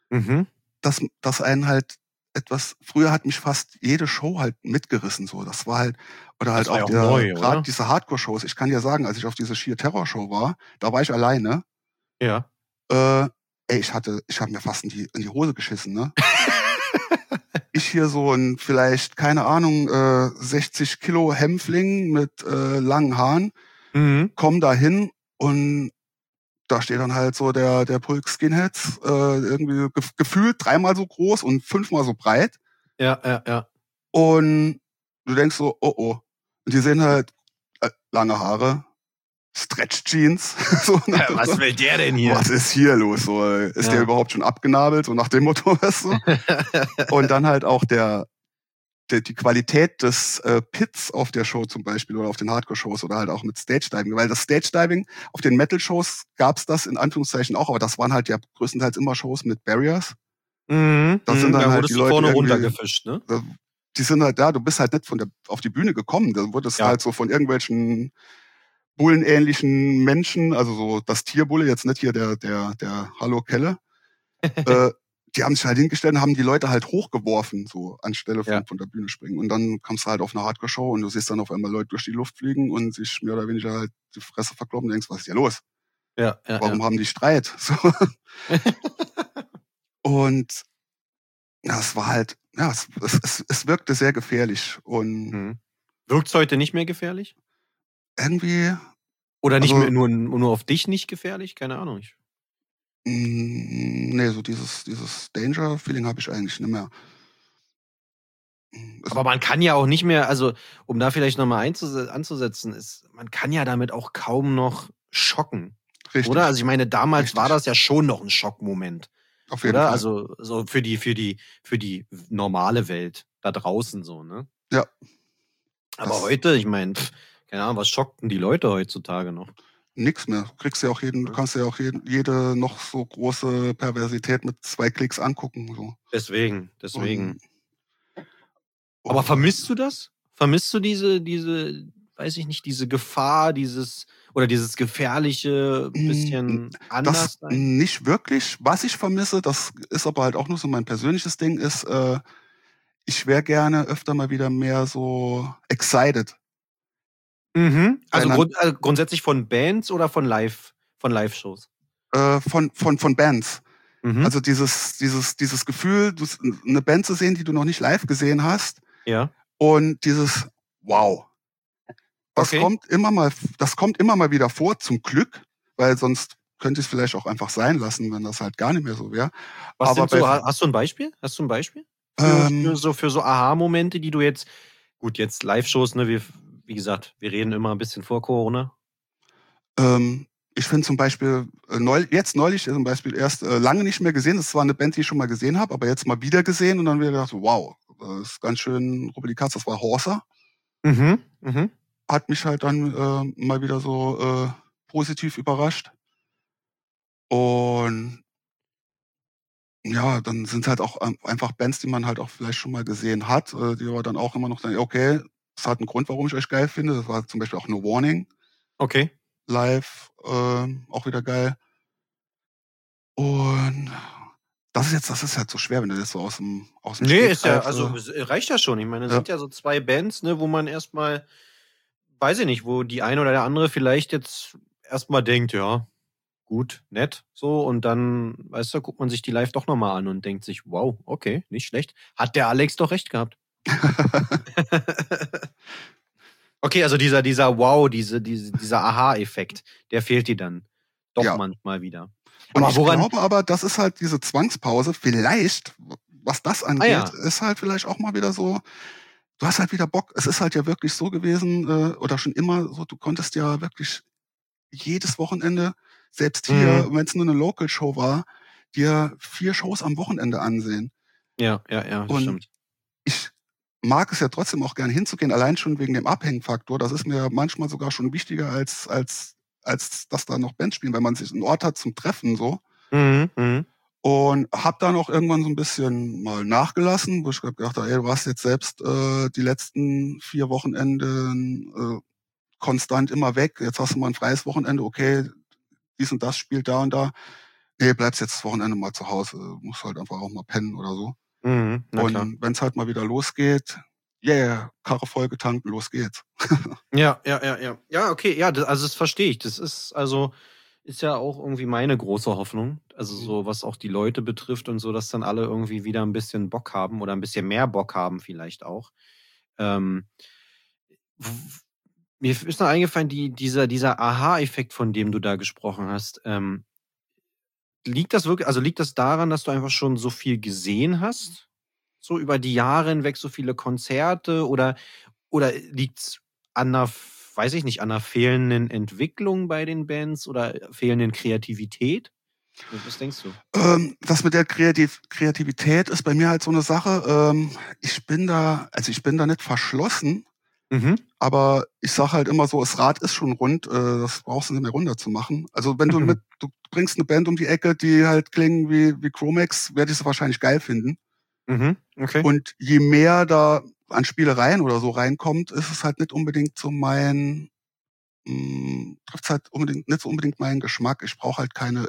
Dass einen halt früher hat mich fast jede Show halt mitgerissen, so. Das war halt, oder halt auch gerade diese Hardcore-Shows. Ich kann dir sagen, als ich auf diese Sheer Terror Show war, da war ich alleine. Ja. Ey, ich habe mir fast in die Hose geschissen, ne? Ich hier so ein vielleicht, keine Ahnung, 60 Kilo Hämpfling mit langen Haaren, komm da hin und da steht dann halt so der Pulk Skinheads, irgendwie gefühlt 3-mal so groß und 5-mal so breit. Ja. Und du denkst so, oh. Und die sehen halt lange Haare, Stretch Jeans. So, ja, was will der denn hier? Was ist hier los? So, ist der überhaupt schon abgenabelt? So nach dem Motto, weißt du? Und dann halt auch die Qualität des Pits auf der Show zum Beispiel oder auf den Hardcore-Shows oder halt auch mit Stage-Diving. Weil das Stage-Diving, auf den Metal-Shows gab's das in Anführungszeichen auch, aber das waren halt ja größtenteils immer Shows mit Barriers. Das sind dann halt die Leute vorne runtergefischt, ne? Die sind halt da, du bist halt nicht auf die Bühne gekommen. Da wurdest halt so von irgendwelchen bullenähnlichen Menschen, also so das Tierbulle, jetzt nicht hier der Hallo Kelle, die haben sich halt hingestellt und haben die Leute halt hochgeworfen, so anstelle von der Bühne springen. Und dann kommst du halt auf eine Hardcore-Show und du siehst dann auf einmal Leute durch die Luft fliegen und sich mehr oder weniger halt die Fresse verkloppen und denkst, was ist hier los? Warum haben die Streit? So. Und das war halt, es wirkte sehr gefährlich. Und wirkt's heute nicht mehr gefährlich? Irgendwie. Oder nicht mehr nur auf dich nicht gefährlich? Keine Ahnung. Nee, so dieses Danger-Feeling habe ich eigentlich nicht mehr. Aber man kann ja auch nicht mehr, also um da vielleicht nochmal anzusetzen, man kann ja damit auch kaum noch schocken. Richtig. Oder? Also ich meine, damals war das ja schon noch ein Schockmoment. Auf jeden Fall. Also so für die normale Welt da draußen so, ne? Ja. Aber heute, ich meine, keine Ahnung, was schockten die Leute heutzutage noch? Nix mehr. Du kannst ja auch jede noch so große Perversität mit 2 Klicks angucken. So. Deswegen. Aber vermisst du das? Vermisst du diese, weiß ich nicht, diese Gefahr, dieses gefährliche, bisschen anders sein? Nicht wirklich. Was ich vermisse, das ist aber halt auch nur so mein persönliches Ding, ist, ich wäre gerne öfter mal wieder mehr so excited. Also grundsätzlich von Bands oder von Live-Shows? Von Bands. Also dieses Gefühl, eine Band zu sehen, die du noch nicht live gesehen hast. Ja. Und dieses Wow. Das kommt immer mal wieder vor, zum Glück, weil sonst könnte ich es vielleicht auch einfach sein lassen, wenn das halt gar nicht mehr so wäre. Hast du ein Beispiel? Für so Aha-Momente, die du jetzt Live-Shows, ne, wir wie gesagt, wir reden immer ein bisschen vor Corona. Ich finde zum Beispiel, neulich zum Beispiel erst lange nicht mehr gesehen. Das war eine Band, die ich schon mal gesehen habe, aber jetzt mal wieder gesehen und dann wieder gedacht, wow, das ist ganz schön Rubbelikass. Das war Horser. Hat mich halt dann mal wieder so positiv überrascht. Und ja, dann sind halt auch einfach Bands, die man halt auch vielleicht schon mal gesehen hat, die aber dann auch immer noch sagen, okay, das hat einen Grund, warum ich euch geil finde. Das war zum Beispiel auch No Warning. Okay. Live, auch wieder geil. Und das ist halt so schwer, wenn du das so aus dem Nee, ist ja, also reicht ja schon. Ich meine, es sind ja so 2 Bands, ne, wo man erstmal, weiß ich nicht, wo die eine oder der andere vielleicht jetzt erstmal denkt, ja, gut, nett, so, und dann, weißt du, guckt man sich die live doch nochmal an und denkt sich, wow, okay, nicht schlecht. Hat der Alex doch recht gehabt. Okay, also dieser Wow, dieser Aha-Effekt, der fehlt dir dann doch manchmal wieder. Und ich glaube aber, das ist halt diese Zwangspause, vielleicht, was das angeht, ist halt vielleicht auch mal wieder so, du hast halt wieder Bock. Es ist halt ja wirklich so gewesen, oder schon immer so, du konntest ja wirklich jedes Wochenende, selbst hier, wenn es nur eine Local-Show war, dir 4 Shows am Wochenende ansehen. Ja, das und stimmt. Ich mag es ja trotzdem auch gern hinzugehen, allein schon wegen dem Abhängfaktor. Das ist mir manchmal sogar schon wichtiger, als dass da noch Bands spielen, weil man sich einen Ort hat zum Treffen, so. Und hab dann auch irgendwann so ein bisschen mal nachgelassen, wo ich gedacht habe, ey, du warst jetzt selbst die letzten 4 Wochenenden konstant immer weg. Jetzt hast du mal ein freies Wochenende, okay, dies und das spielt da und da. Nee, bleibst jetzt das Wochenende mal zu Hause. Musst halt einfach auch mal pennen oder so. Und wenn es halt mal wieder losgeht, Karre voll getankt, los geht's. Ja, okay, ja, also das verstehe ich. Das ist ja auch irgendwie meine große Hoffnung. Also so, was auch die Leute betrifft und so, dass dann alle irgendwie wieder ein bisschen Bock haben oder ein bisschen mehr Bock haben vielleicht auch. Mir ist noch eingefallen, dieser Aha-Effekt, von dem du da gesprochen hast. Liegt das daran, dass du einfach schon so viel gesehen hast? So über die Jahre hinweg so viele Konzerte oder liegt's an einer, weiß ich nicht, an einer fehlenden Entwicklung bei den Bands oder fehlenden Kreativität? Was denkst du? Das mit der Kreativität ist bei mir halt so eine Sache. Ich bin da nicht verschlossen, aber ich sage halt immer so, das Rad ist schon rund, das brauchst du nicht mehr runter zu machen. Also wenn du bringst eine Band um die Ecke, die halt klingen wie Chromax, werde ich sie wahrscheinlich geil finden. Okay. Und je mehr da an Spielereien oder so reinkommt, ist es halt nicht unbedingt so trifft halt nicht so unbedingt meinen Geschmack. Ich brauche halt keine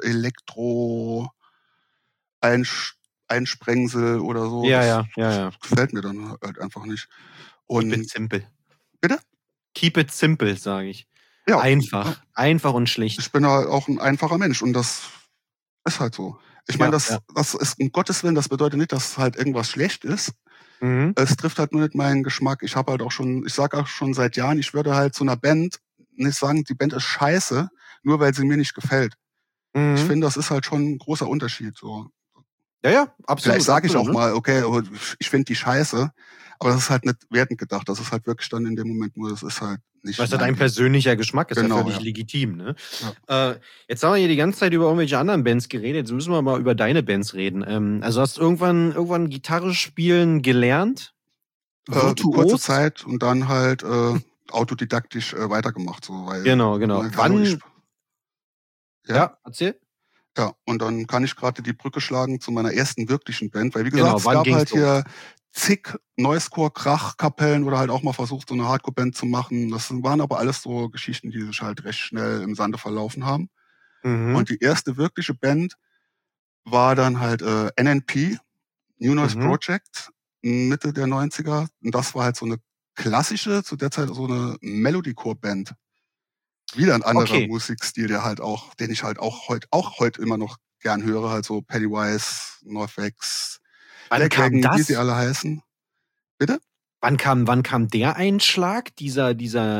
Einsprengsel oder so. Ja. Das gefällt mir dann halt einfach nicht. Und Keep it simple. Bitte? Keep it simple, sage ich. Ja. Einfach und schlicht. Ich bin halt auch ein einfacher Mensch und das ist halt so. Ich meine, das ist um Gottes Willen, das bedeutet nicht, dass halt irgendwas schlecht ist. Es trifft halt nur nicht meinen Geschmack. Ich sage auch schon seit Jahren, ich würde halt zu einer Band nicht sagen, die Band ist scheiße, nur weil sie mir nicht gefällt. Ich finde, das ist halt schon ein großer Unterschied. So. Ja, absolut. Vielleicht sage ich auch mal, okay, ich finde die scheiße, aber das ist halt nicht wertend gedacht. Das ist halt wirklich dann in dem Moment nur, das ist halt nicht. Was ja dein persönlicher Geschmack ist, genau, ja völlig legitim, ne? Ja. Jetzt haben wir hier die ganze Zeit über irgendwelche anderen Bands geredet, jetzt müssen wir mal über deine Bands reden. Also hast du irgendwann Gitarre spielen gelernt? Kurze Zeit und dann halt autodidaktisch weitergemacht. So, weil genau. Wann? Ja, erzähl. Ja, und dann kann ich gerade die Brücke schlagen zu meiner ersten wirklichen Band, weil wie gesagt, es gab halt hier zig Noisecore-Krach-Kapellen oder halt auch mal versucht, so eine Hardcore-Band zu machen. Das waren aber alles so Geschichten, die sich halt recht schnell im Sande verlaufen haben. Und die erste wirkliche Band war dann halt NNP, New Noise Project, Mitte der 90er. Und das war halt so eine klassische, zu der Zeit so eine Melodiecore-Band. Wieder ein anderer Musikstil, den ich halt auch heute immer noch gern höre, halt so Pennywise, NoFX, Black Wagon, wie sie alle heißen. Bitte? Wann kam der Einschlag, dieser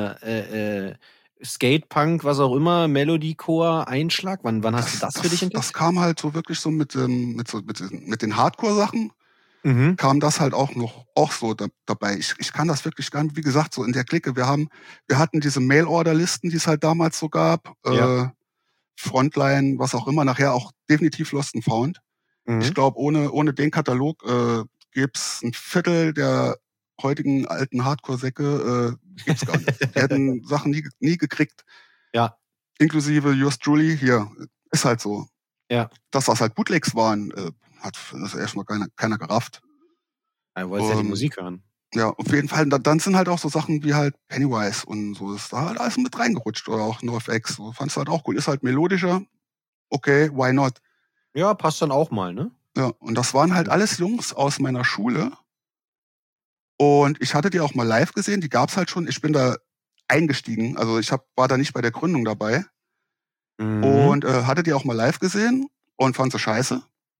Skatepunk, was auch immer, Melodycore-Einschlag? Wann hast du das für dich entdeckt? Das kam halt so wirklich so mit den Hardcore-Sachen. kam das halt auch so dabei. Ich kann das wirklich gar nicht, wie gesagt, so in der Clique. Wir hatten diese Mail-Order-Listen, die es halt damals so gab. Frontline, was auch immer, nachher auch definitiv Lost and Found. Ich glaube, ohne den Katalog gäbe es ein Viertel der heutigen alten Hardcore-Säcke gibt's gar nicht. Die hätten Sachen nie gekriegt. Ja. Inklusive Yours Truly, hier, ist halt so. Ja. Dass das halt Bootlegs waren, hat das erstmal keiner gerafft. Er wollte ja die Musik hören. Ja, auf jeden Fall. Dann sind halt auch so Sachen wie halt Pennywise und so. Ist da halt alles mit reingerutscht. Oder auch NoFX. So, fand's halt auch cool. Ist halt melodischer. Okay, why not? Ja, passt dann auch mal, ne? Ja, und das waren halt alles Jungs aus meiner Schule. Und ich hatte die auch mal live gesehen. Die gab's halt schon. Ich bin da eingestiegen. Also war da nicht bei der Gründung dabei. Und hatte die auch mal live gesehen und fand sie scheiße.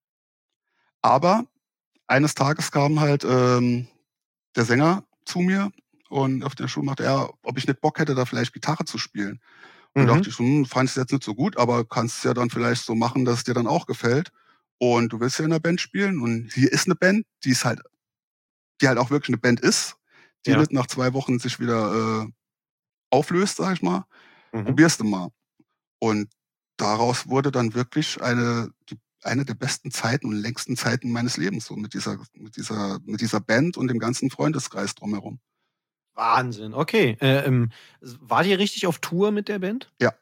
Aber eines Tages kam halt der Sänger zu mir und auf der Schule machte er, ob ich nicht Bock hätte, da vielleicht Gitarre zu spielen. Und dachte ich so, fand ich jetzt nicht so gut, aber kannst es ja dann vielleicht so machen, dass es dir dann auch gefällt. Und du willst ja in einer Band spielen und hier ist eine Band, die halt auch wirklich eine Band ist, die nicht nach 2 Wochen sich wieder auflöst, sag ich mal. Probierst du mal. Und daraus wurde dann wirklich eine der besten Zeiten und längsten Zeiten meines Lebens, so mit dieser Band und dem ganzen Freundeskreis drumherum. Wahnsinn, okay. Wart ihr richtig auf Tour mit der Band? Ja.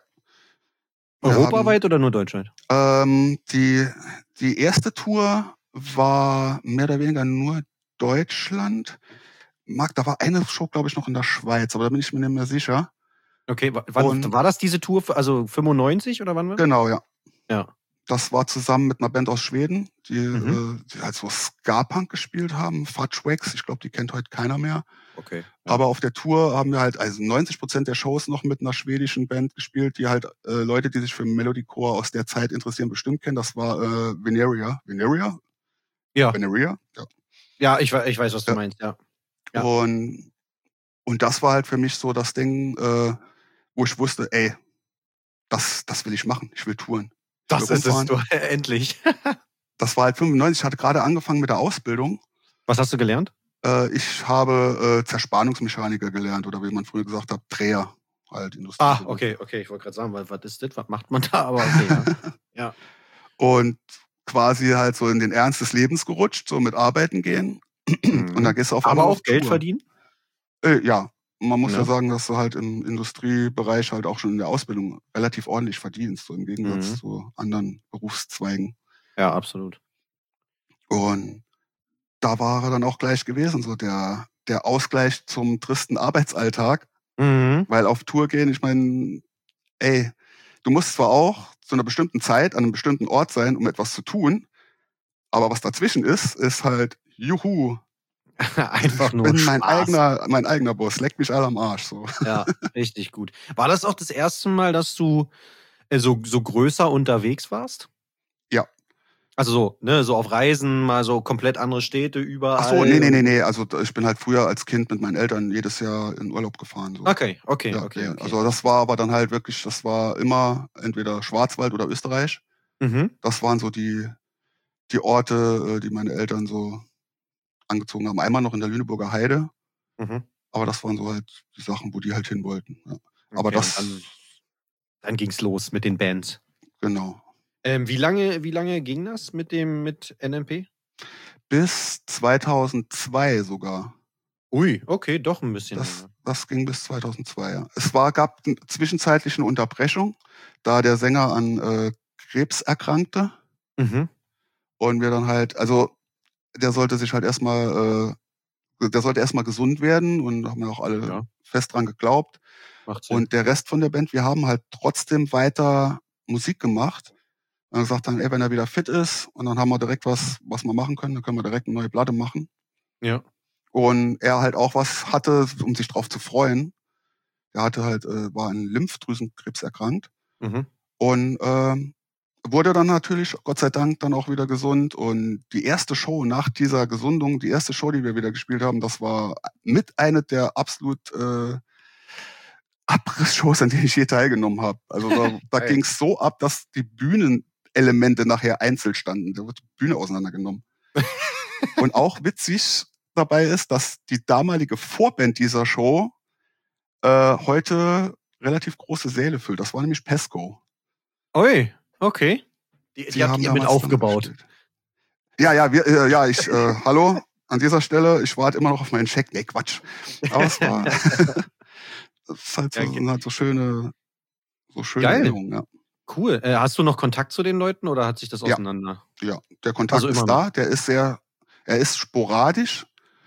Europaweit oder nur deutschweit? Die erste Tour war mehr oder weniger nur Deutschland. Da war eine Show, glaube ich, noch in der Schweiz, aber da bin ich mir nicht mehr sicher. Okay, war das diese Tour, also 95 oder wann war das? Genau, ja. Ja. Das war zusammen mit einer Band aus Schweden, die halt so Ska-Punk gespielt haben, Fudgewax, ich glaube, die kennt heute keiner mehr. Okay. Ja. Aber auf der Tour haben wir halt 90% der Shows noch mit einer schwedischen Band gespielt, die halt Leute, die sich für Melodycore aus der Zeit interessieren, bestimmt kennen. Das war Veneria. Veneria? Ja. Veneria? Ja. Ja, ich weiß, was du meinst, ja. Und das war halt für mich so das Ding, wo ich wusste, ey, das will ich machen. Ich will touren. Das ist es, du, endlich. Das war halt 95. Ich hatte gerade angefangen mit der Ausbildung. Was hast du gelernt? Ich habe Zerspannungsmechaniker gelernt oder wie man früher gesagt hat, Dreher. Halt Industrie. Okay. Ich wollte gerade sagen, was ist das? Was macht man da? Aber okay, ja. Und quasi halt so in den Ernst des Lebens gerutscht, so mit Arbeiten gehen. Und dann gehst du auf einmal aber auf auch Geld Tour. verdienen? Ja. Man muss ja sagen, dass du halt im Industriebereich halt auch schon in der Ausbildung relativ ordentlich verdienst, so im Gegensatz zu anderen Berufszweigen. Ja, absolut. Und da war er dann auch gleich gewesen, so der Ausgleich zum tristen Arbeitsalltag. Weil auf Tour gehen, ich meine, ey, du musst zwar auch zu einer bestimmten Zeit an einem bestimmten Ort sein, um etwas zu tun, aber was dazwischen ist halt, juhu. Einfach nur Ich bin Spaß. mein eigener Boss, leck mich alle am Arsch. So. Ja, richtig gut. War das auch das erste Mal, dass du so größer unterwegs warst? Ja. Also so auf Reisen, mal so komplett andere Städte, überall? Ach so, nee. Also ich bin halt früher als Kind mit meinen Eltern jedes Jahr in Urlaub gefahren. So. Okay. Also das war aber dann halt wirklich, das war immer entweder Schwarzwald oder Österreich. Das waren so die Orte, die meine Eltern so angezogen haben. Einmal noch in der Lüneburger Heide. Aber das waren so halt die Sachen, wo die halt hin wollten. Ja. Aber dann ging's los mit den Bands. Genau. Wie lange ging das mit NMP? Bis 2002 sogar. Ui, okay, doch ein bisschen. Das ging bis 2002, ja. Gab zwischenzeitlich eine Unterbrechung, da der Sänger an Krebs erkrankte. Und wir dann halt, also der sollte erstmal gesund werden und haben ja auch alle fest dran geglaubt. Macht Sinn. Und der Rest von der Band, wir haben halt trotzdem weiter Musik gemacht. Und gesagt dann, ey, wenn er wieder fit ist, und dann haben wir direkt was wir machen können, dann können wir direkt eine neue Platte machen. Ja. Und er halt auch was hatte, um sich drauf zu freuen. Er hatte halt, war an Lymphdrüsenkrebs erkrankt. Und wurde dann natürlich, Gott sei Dank, dann auch wieder gesund. Und die erste Show nach dieser Gesundung, die erste Show, die wir wieder gespielt haben, das war mit einer der absolut Abrissshows, an denen ich je teilgenommen habe. Also da ging es so ab, dass die Bühnenelemente nachher einzeln standen. Da wird die Bühne auseinandergenommen. Und auch witzig dabei ist, dass die damalige Vorband dieser Show heute relativ große Säle füllt. Das war nämlich Pesco. Ui, okay. Die habt ihr mit aufgebaut. Ja, hallo, an dieser Stelle, ich warte immer noch auf meinen Check. Nee, Quatsch. Aber es war das ist halt so, sind halt so schöne Erinnerungen, ja. Cool. Hast du noch Kontakt zu den Leuten oder hat sich das auseinander? Ja, der Kontakt ist da, er ist sporadisch,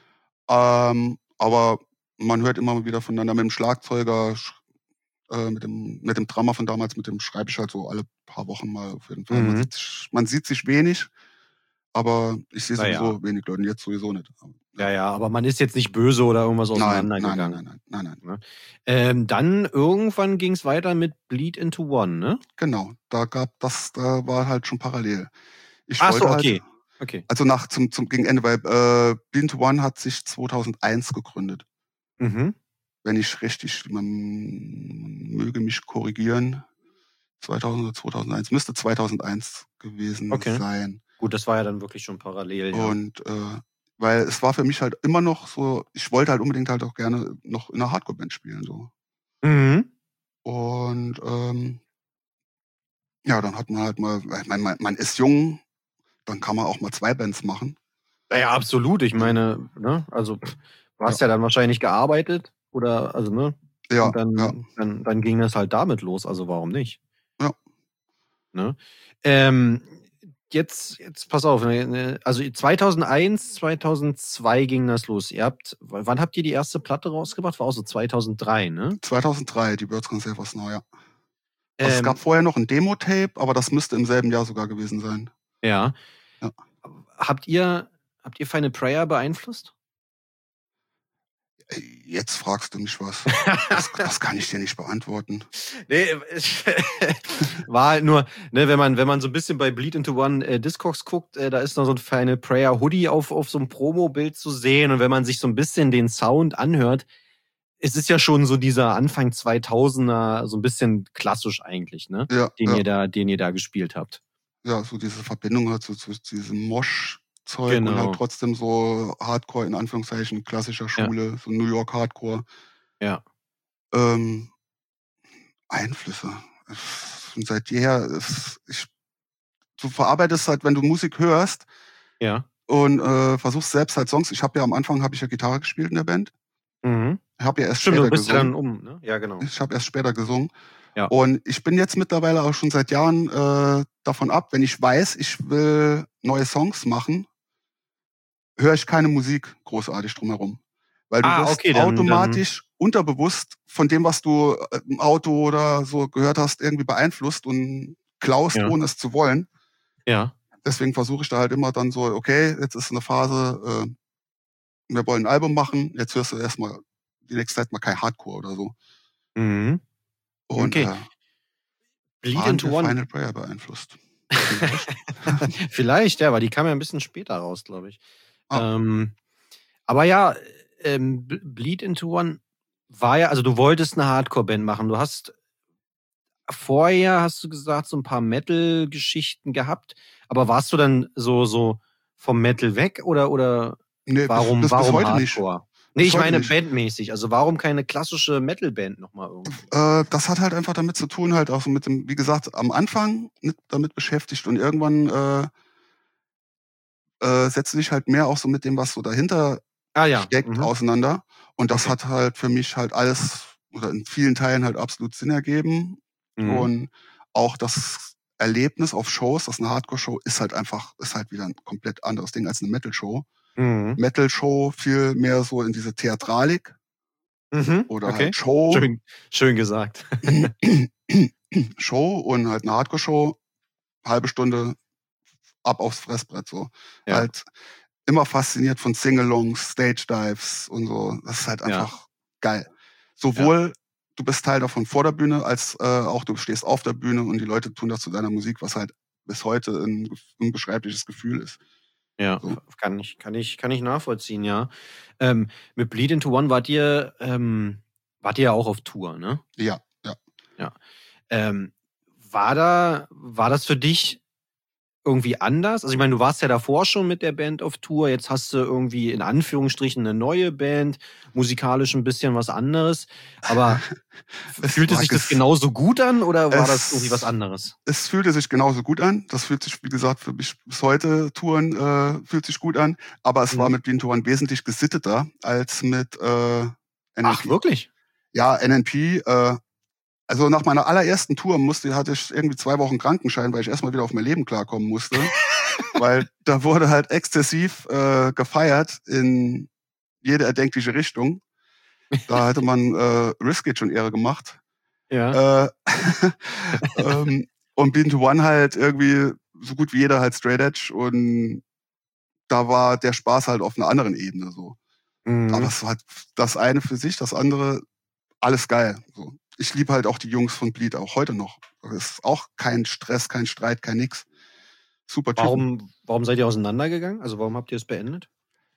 aber man hört immer wieder voneinander. Mit dem Schlagzeuger, mit dem Drummer von damals, mit dem schreibe ich halt so alle paar Wochen mal auf jeden Fall. Mhm. Man sieht sich wenig, aber ich sehe sowieso wenig Leute, jetzt sowieso nicht. Ja, aber man ist jetzt nicht böse oder irgendwas auseinandergegangen. Nein. Dann irgendwann ging es weiter mit Bleed into One, ne? Genau, da war halt schon parallel. Okay. Also zum gegen Ende, weil Bleed into One hat sich 2001 gegründet. Mhm. Wenn ich richtig, man möge mich korrigieren, 2000 oder 2001, müsste 2001 gewesen sein. Gut, das war ja dann wirklich schon parallel. Ja. Und weil es war für mich halt immer noch so, ich wollte halt unbedingt halt auch gerne noch in einer Hardcore-Band spielen. So. Mhm. Und dann hat man halt mal, man ist jung, dann kann man auch mal 2 Bands machen. Ja, absolut. Ich meine, ne, also du hast ja dann wahrscheinlich gearbeitet oder, also, ne? Ja. Und dann ging das halt damit los, also warum nicht? Ja. Ne? Jetzt pass auf, also 2001, 2002 ging das los. Wann habt ihr die erste Platte rausgebracht? War auch so 2003, ne? 2003, die Birds Can't Save Us Now, ja. Also es gab vorher noch ein Demo-Tape, aber das müsste im selben Jahr sogar gewesen sein. Ja. Habt ihr Final Prayer beeinflusst? Jetzt fragst du mich was. Das kann ich dir nicht beantworten. Nee, war halt nur, ne, wenn man so ein bisschen bei Bleed into One Discogs guckt, da ist noch so ein Final Prayer Hoodie auf so einem Promo-Bild zu sehen. Und wenn man sich so ein bisschen den Sound anhört, es ist ja schon so dieser Anfang 2000er, so ein bisschen klassisch eigentlich, ne? Ja, den ihr da gespielt habt. Ja, so diese Verbindung halt so zu diesem Mosh-Zeug und halt trotzdem so Hardcore, in Anführungszeichen, klassischer Schule, so New York Hardcore. Ja. Einflüsse. Und seit jeher, du verarbeitest halt, wenn du Musik hörst und versuchst selbst halt Songs. Am Anfang habe ich ja Gitarre gespielt in der Band. Mhm. Ich habe ja erst später gesungen. Ne? Ja, genau. Ich habe erst später gesungen. Ja. Und ich bin jetzt mittlerweile auch schon seit Jahren davon ab, wenn ich weiß, ich will neue Songs machen, höre ich keine Musik großartig drumherum. Weil du wirst automatisch unterbewusst von dem, was du im Auto oder so gehört hast, irgendwie beeinflusst und klaust, ohne es zu wollen. Ja. Deswegen versuche ich da halt immer dann so, okay, jetzt ist eine Phase, wir wollen ein Album machen, jetzt hörst du erstmal die nächste Zeit mal kein Hardcore oder so. Mhm. Und Bleed into One Final Prayer beeinflusst. Vielleicht, ja, weil die kam ja ein bisschen später raus, glaube ich. Aber ja, Bleed into One war ja, also du wolltest eine Hardcore-Band machen. Du hast vorher, hast du gesagt, so ein paar Metal-Geschichten gehabt. Aber warst du dann so vom Metal weg oder nee, warum bis heute Hardcore? Nicht. Nee, ich meine bandmäßig. Also warum keine klassische Metal-Band nochmal irgendwie? Das hat halt einfach damit zu tun, halt auch so mit dem, wie gesagt, am Anfang damit beschäftigt und irgendwann setzt du dich halt mehr auch so mit dem, was so dahinter steckt, auseinander. Und das hat halt für mich halt alles oder in vielen Teilen halt absolut Sinn ergeben. Und auch das Erlebnis auf Shows, das ist eine Hardcore-Show, ist halt wieder ein komplett anderes Ding als eine Metal-Show. Metal-Show viel mehr so in diese Theatralik oder halt Show. Schön gesagt. Show und halt eine Hardcore-Show, halbe Stunde ab aufs Fressbrett so. Ja. Halt immer fasziniert von Sing-Alongs, Stage-Dives und so. Das ist halt einfach geil. Sowohl du bist Teil davon vor der Bühne, als auch du stehst auf der Bühne und die Leute tun das zu deiner Musik, was halt bis heute ein unbeschreibliches Gefühl ist. Ja, so. Kann ich nachvollziehen, ja. Mit Bleed into One wart ihr ja auch auf Tour, ne? Ja. War das für dich irgendwie anders? Also ich meine, du warst ja davor schon mit der Band auf Tour, jetzt hast du irgendwie in Anführungsstrichen eine neue Band, musikalisch ein bisschen was anderes, aber fühlte sich das genauso gut an oder war das irgendwie was anderes? Es fühlte sich genauso gut an. Das fühlt sich, wie gesagt, für mich bis heute Touren fühlt sich gut an, aber es war mit Blind Touren wesentlich gesitteter als mit NNP. Ach, wirklich? Ja, NNP, also nach meiner allerersten Tour hatte ich irgendwie 2 Wochen Krankenschein, weil ich erstmal wieder auf mein Leben klarkommen musste. Weil da wurde halt exzessiv gefeiert in jede erdenkliche Richtung. Da hätte man Risk It schon Ehre gemacht. Ja. Und Beat to One halt irgendwie so gut wie jeder halt Straight Edge und da war der Spaß halt auf einer anderen Ebene so. Aber es war halt das eine für sich, das andere alles geil. So. Ich liebe halt auch die Jungs von Bleed auch heute noch. Es ist auch kein Stress, kein Streit, kein nix. Super Typen. Warum seid ihr auseinandergegangen? Also warum habt ihr es beendet?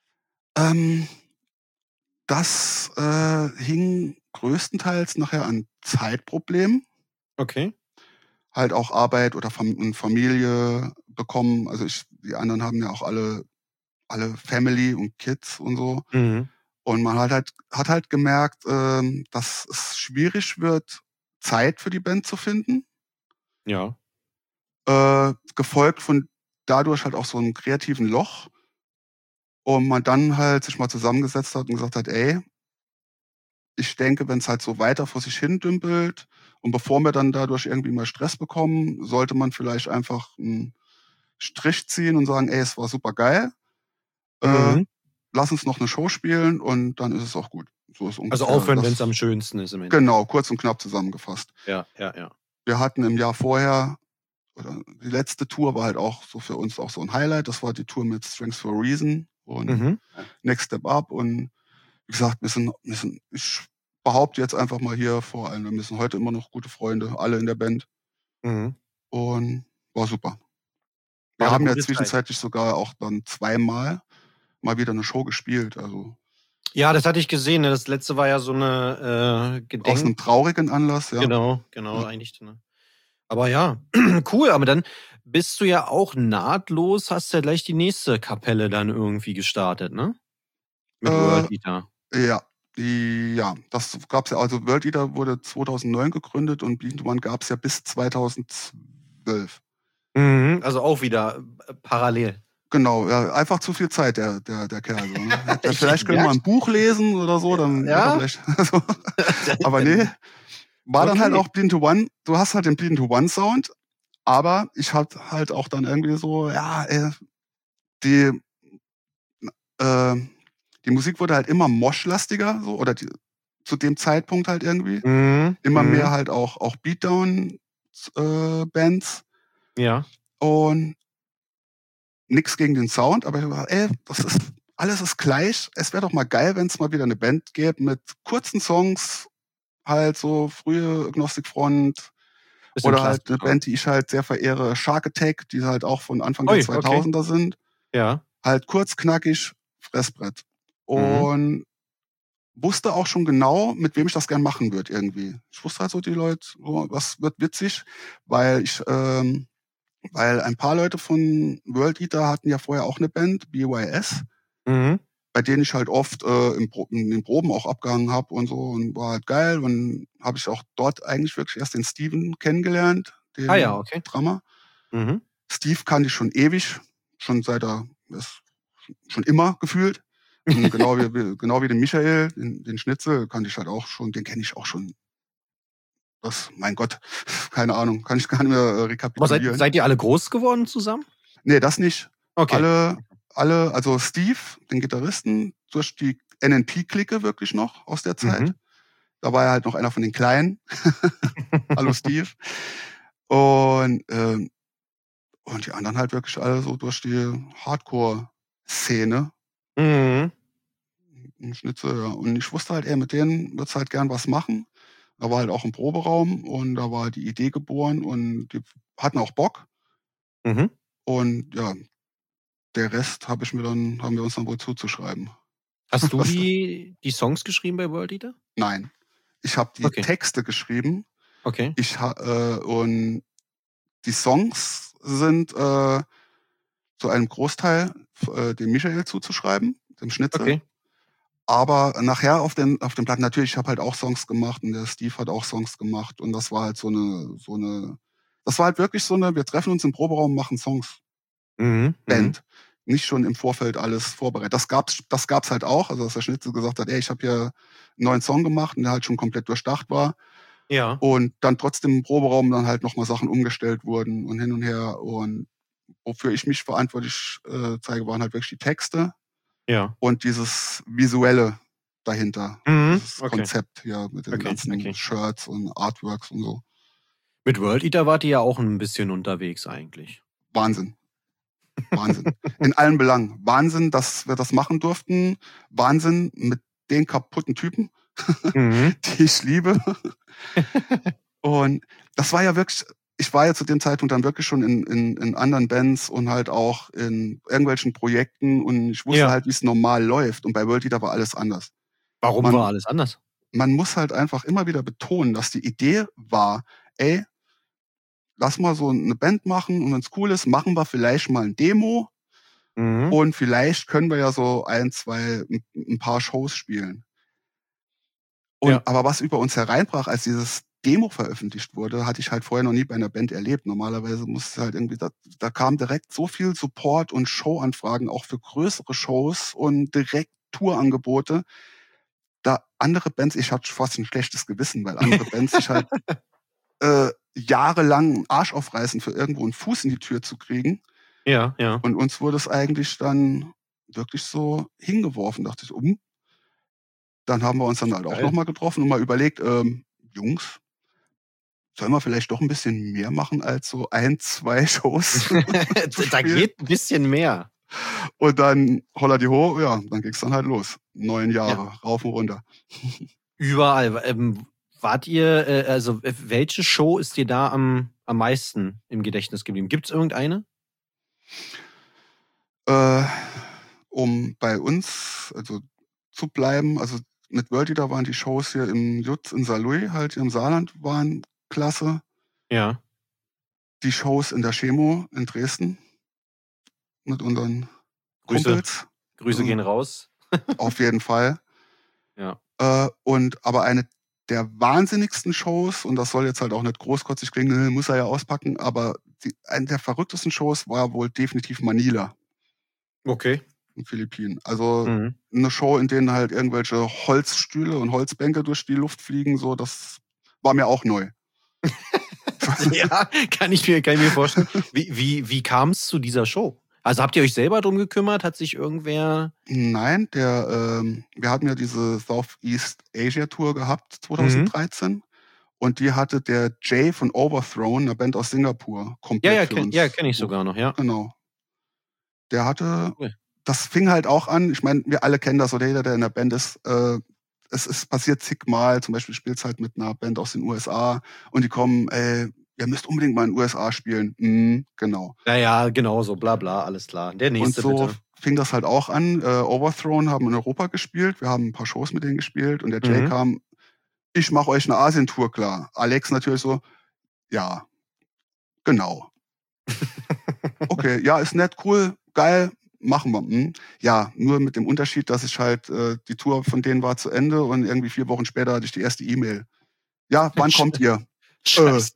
Das hing größtenteils nachher an Zeitproblemen. Okay. Halt auch Arbeit oder Familie bekommen. Also die anderen haben ja auch alle Family und Kids und so. Und man hat halt gemerkt, dass es schwierig wird, Zeit für die Band zu finden. Ja. Gefolgt von dadurch halt auch so einem kreativen Loch. Und man dann halt sich mal zusammengesetzt hat und gesagt hat, ey, ich denke, wenn es halt so weiter vor sich hin dümpelt und bevor wir dann dadurch irgendwie mal Stress bekommen, sollte man vielleicht einfach einen Strich ziehen und sagen, ey, es war super geil. Lass uns noch eine Show spielen und dann ist es auch gut. So ist ungefähr. Also aufhören, wenn es am schönsten ist im Endeffekt. Genau, kurz und knapp zusammengefasst. Ja. Wir hatten im Jahr vorher, oder die letzte Tour war halt auch so für uns auch so ein Highlight. Das war die Tour mit Strengths for a Reason und Next Step Up. Und wie gesagt, ich behaupte jetzt einfach mal hier vor allem, wir sind heute immer noch gute Freunde, alle in der Band. Und war super. Wir haben ja zwischenzeitlich sogar auch dann 2-mal mal wieder eine Show gespielt. Also ja, das hatte ich gesehen. Ne? Das letzte war ja so eine aus einem traurigen Anlass, ja. Genau, eigentlich. Ne? Aber ja, cool. Aber dann bist du ja auch nahtlos, hast ja gleich die nächste Kapelle dann irgendwie gestartet, ne? Mit World Eater. Ja, das gab's ja. Also World Eater wurde 2009 gegründet und Blind One gab's ja bis 2012. Also auch wieder parallel. Genau, ja, einfach zu viel Zeit, der Kerl. So, ne? Vielleicht können wir ein Buch lesen oder so, dann vielleicht. So. Aber nee, war dann halt auch Blind to One. Du hast halt den Blind to One Sound, aber ich hatte halt auch dann irgendwie so, die Musik wurde halt immer moshplastiger, so, oder zu dem Zeitpunkt halt irgendwie. Immer mehr halt auch Beatdown-Bands. Ja. Und nix gegen den Sound, aber ich dachte, alles ist gleich. Es wäre doch mal geil, wenn es mal wieder eine Band gäbe mit kurzen Songs, halt so frühe Agnostic Front oder halt eine Band, die ich halt sehr verehre, Shark Attack, die halt auch von Anfang der 2000er sind. Ja. Halt kurz, knackig, Fressbrett. Und wusste auch schon genau, mit wem ich das gern machen würde irgendwie. Ich wusste halt so, die Leute, was wird witzig, weil ein paar Leute von World Eater hatten ja vorher auch eine Band, BYS, bei denen ich halt oft in den Proben auch abgehangen habe und so und war halt geil. Und habe ich auch dort eigentlich wirklich erst den Steven kennengelernt, den Drummer. Steve kannte ich schon ewig, schon immer gefühlt. Und genau wie den Michael, den Schnitzel, kannte ich halt auch schon, den kenne ich auch schon. Mein Gott, keine Ahnung, kann ich gar nicht mehr rekapitulieren. Aber seid ihr alle groß geworden zusammen? Nee, das nicht. Okay. Also Steve, den Gitarristen, durch die NNP-Clique wirklich noch aus der Zeit. Da war er halt noch einer von den Kleinen. Hallo Steve. Und die anderen halt wirklich alle so durch die Hardcore-Szene. Schnitzel, ja. Und ich wusste halt, mit denen wird's halt gern was machen. Da war halt auch ein Proberaum und da war die Idee geboren und die hatten auch Bock. Und ja, der Rest haben wir uns dann wohl zuzuschreiben. Hast du die Songs geschrieben bei World Eater? Nein. Ich habe die Texte geschrieben. Okay. Und die Songs sind zu einem Großteil dem Michael zuzuschreiben, dem Schnitzer. Okay. Aber nachher auf den Platten, natürlich, ich habe halt auch Songs gemacht und der Steve hat auch Songs gemacht und das war halt das war halt wirklich so eine, wir treffen uns im Proberaum, machen Songs. Band. Nicht schon im Vorfeld alles vorbereitet. Das gab's halt auch, also dass der Schnitzel gesagt hat, ey, ich habe hier einen neuen Song gemacht und der halt schon komplett durchdacht war. Ja. Und dann trotzdem im Proberaum dann halt nochmal Sachen umgestellt wurden und hin und her. Und wofür ich mich verantwortlich zeige, waren halt wirklich die Texte. Ja. Und dieses Visuelle dahinter. Dieses Konzept hier mit den ganzen Shirts und Artworks und so. Mit World Eater wart ihr ja auch ein bisschen unterwegs eigentlich. Wahnsinn. In allen Belangen. Wahnsinn, dass wir das machen durften. Wahnsinn mit den kaputten Typen, die ich liebe. Und das war ja wirklich, ich war ja zu dem Zeitpunkt dann wirklich schon in anderen Bands und halt auch in irgendwelchen Projekten und ich wusste halt, wie es normal läuft. Und bei World Eater war alles anders. Warum war alles anders? Man muss halt einfach immer wieder betonen, dass die Idee war, ey, lass mal so eine Band machen und wenn es cool ist, machen wir vielleicht mal ein Demo und vielleicht können wir ja so ein paar Shows spielen. Und aber was über uns hereinbrach, als dieses Demo veröffentlicht wurde, hatte ich halt vorher noch nie bei einer Band erlebt. Normalerweise musste halt irgendwie, da kam direkt so viel Support und Showanfragen, auch für größere Shows und direkt Tourangebote. Da andere Bands, ich hatte fast ein schlechtes Gewissen, weil andere Bands sich halt jahrelang einen Arsch aufreißen, für irgendwo einen Fuß in die Tür zu kriegen. Ja. Und uns wurde es eigentlich dann wirklich so hingeworfen, dachte ich, Dann haben wir uns dann halt auch nochmal getroffen und mal überlegt, Jungs, sollen wir vielleicht doch ein bisschen mehr machen als so 1-2 Shows? Da geht ein bisschen mehr. Und dann holla die ho, ja, dann ging's dann halt los. 9 Jahre, rauf und runter. Überall. Wart ihr, also welche Show ist dir da am meisten im Gedächtnis geblieben? Gibt's irgendeine? Um bei uns also zu bleiben, also mit World Eater waren die Shows hier im Jutz in Saarlouis, halt hier im Saarland, waren klasse. Ja. Die Shows in der Chemo in Dresden mit unseren Kumpels. Grüße gehen raus. Auf jeden Fall. Ja. Aber eine der wahnsinnigsten Shows, und das soll jetzt halt auch nicht großkotzig klingen, muss er ja auspacken, aber eine der verrücktesten Shows war wohl definitiv Manila. Okay. In Philippinen. Also eine Show, in denen halt irgendwelche Holzstühle und Holzbänke durch die Luft fliegen, so, das war mir auch neu. Ja, kann ich mir vorstellen. Wie kam es zu dieser Show? Also habt ihr euch selber drum gekümmert? Hat sich irgendwer... Nein, wir hatten ja diese Southeast Asia Tour gehabt 2013 und die hatte der Jay von Overthrown, eine Band aus Singapur, komplett für uns. Ja, kenne ich sogar noch, ja. Genau. Der hatte... Das fing halt auch an, ich meine, wir alle kennen das, oder jeder, der in der Band ist, es passiert zigmal, zum Beispiel spielst halt mit einer Band aus den USA und die kommen, ihr müsst unbedingt mal in den USA spielen. Genau. Ja, genau so, bla bla, alles klar. Der nächste und so bitte. Fing das halt auch an. Overthrown haben in Europa gespielt, wir haben ein paar Shows mit denen gespielt und der Jay kam, ich mache euch eine Asien-Tour klar. Alex natürlich so, ja, genau. Okay, ja, ist nett, cool, geil, machen wir. Ja, nur mit dem Unterschied, dass ich halt, die Tour von denen war zu Ende und irgendwie 4 Wochen später hatte ich die erste E-Mail. Ja, wann kommt ihr? Scheiße.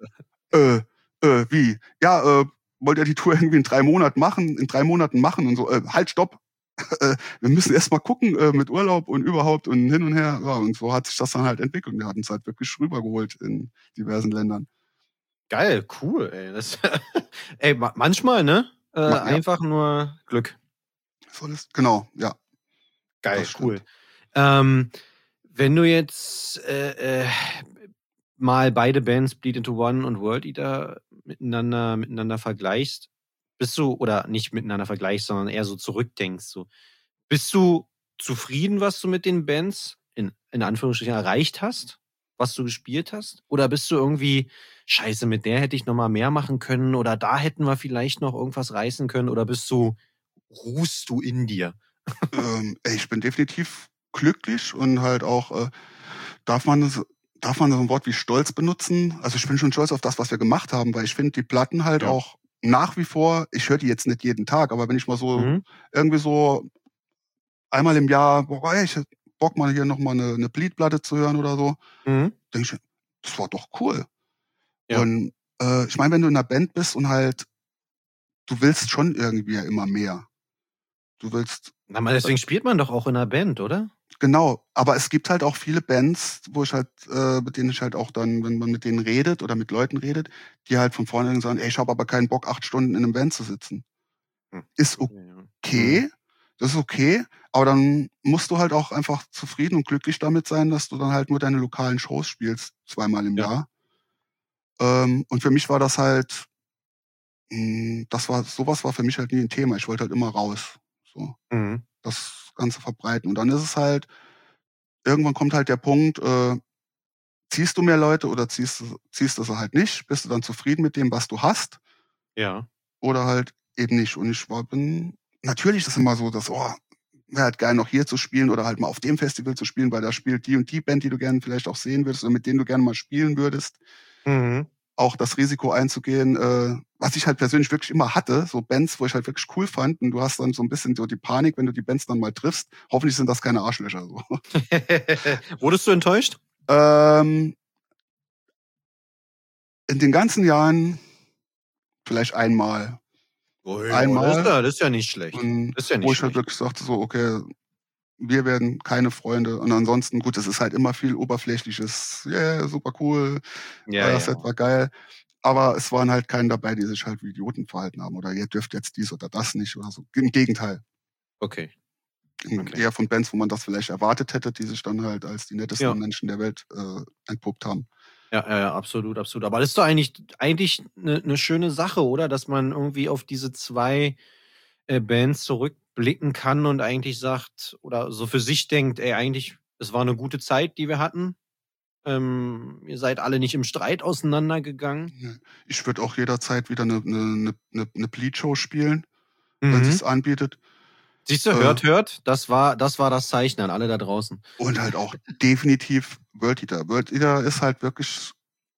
Wie? Ja, wollt ihr die Tour irgendwie in 3 Monaten machen? Und so, halt, stopp. Wir müssen erst mal gucken mit Urlaub und überhaupt und hin und her. Ja, und so hat sich das dann halt entwickelt. Wir hatten es halt wirklich rübergeholt in diversen Ländern. Geil, cool, ey. Ey, manchmal, ne? Einfach nur Glück. Genau, ja. Geil, cool. Wenn du jetzt mal beide Bands, Bleed Into One und World Eater, miteinander vergleichst, oder nicht miteinander vergleichst, sondern eher so zurückdenkst, so, bist du zufrieden, was du mit den Bands in Anführungsstrichen erreicht hast, was du gespielt hast? Oder bist du irgendwie, scheiße, mit der hätte ich noch mal mehr machen können oder da hätten wir vielleicht noch irgendwas reißen können? Oder ruhst du in dir? Ich bin definitiv glücklich und halt auch, darf man so ein Wort wie stolz benutzen? Also ich bin schon stolz auf das, was wir gemacht haben, weil ich finde die Platten halt auch nach wie vor, ich höre die jetzt nicht jeden Tag, aber wenn ich mal so irgendwie so einmal im Jahr, boah, ey, ich hätte Bock mal hier nochmal eine Bleed-Platte zu hören oder so, denke ich, das war doch cool. Ja. Und ich meine, wenn du in einer Band bist und halt, du willst schon irgendwie ja immer mehr. Du willst. Na, deswegen spielt man doch auch in einer Band, oder? Genau, aber es gibt halt auch viele Bands, wo ich halt, mit denen ich halt auch dann, wenn man mit denen redet oder mit Leuten redet, die halt von vornherein sagen, ey, ich habe aber keinen Bock, 8 Stunden in einem Band zu sitzen. Ist okay, das ist okay, aber dann musst du halt auch einfach zufrieden und glücklich damit sein, dass du dann halt nur deine lokalen Shows spielst, 2-mal im Jahr. Und für mich war das halt, sowas war für mich halt nie ein Thema. Ich wollte halt immer raus, so, das Ganze verbreiten. Und dann ist es halt, irgendwann kommt halt der Punkt, ziehst du mehr Leute oder ziehst du sie halt nicht? Bist du dann zufrieden mit dem, was du hast? Ja. Oder halt eben nicht. Und natürlich ist es immer so, dass, wäre halt geil, noch hier zu spielen oder halt mal auf dem Festival zu spielen, weil da spielt die und die Band, die du gerne vielleicht auch sehen würdest oder mit denen du gerne mal spielen würdest. Auch das Risiko einzugehen, was ich halt persönlich wirklich immer hatte, so Bands, wo ich halt wirklich cool fand, und du hast dann so ein bisschen so die Panik, wenn du die Bands dann mal triffst. Hoffentlich sind das keine Arschlöcher. So. Wurdest du enttäuscht? In den ganzen Jahren vielleicht einmal. Einmal. Das ist ja nicht schlecht. Wo ich halt wirklich sagte, so, okay, wir werden keine Freunde. Und ansonsten, gut, es ist halt immer viel Oberflächliches, super cool, das war geil. Aber es waren halt keine dabei, die sich halt wie Idioten verhalten haben oder ihr dürft jetzt dies oder das nicht oder so. Im Gegenteil. Okay. Eher von Bands, wo man das vielleicht erwartet hätte, die sich dann halt als die nettesten Menschen der Welt entpuppt haben. Ja, absolut. Aber das ist doch eigentlich eine schöne Sache, oder? Dass man irgendwie auf diese 2 Bands zurückblicken kann und eigentlich sagt oder so für sich denkt, ey, eigentlich, es war eine gute Zeit, die wir hatten. Ihr seid alle nicht im Streit auseinandergegangen. Ich würde auch jederzeit wieder eine Bleed-Show spielen, wenn es sich anbietet. Siehst du, hört, das war das Zeichen an alle da draußen. Und halt auch definitiv World Eater. World Eater ist halt wirklich,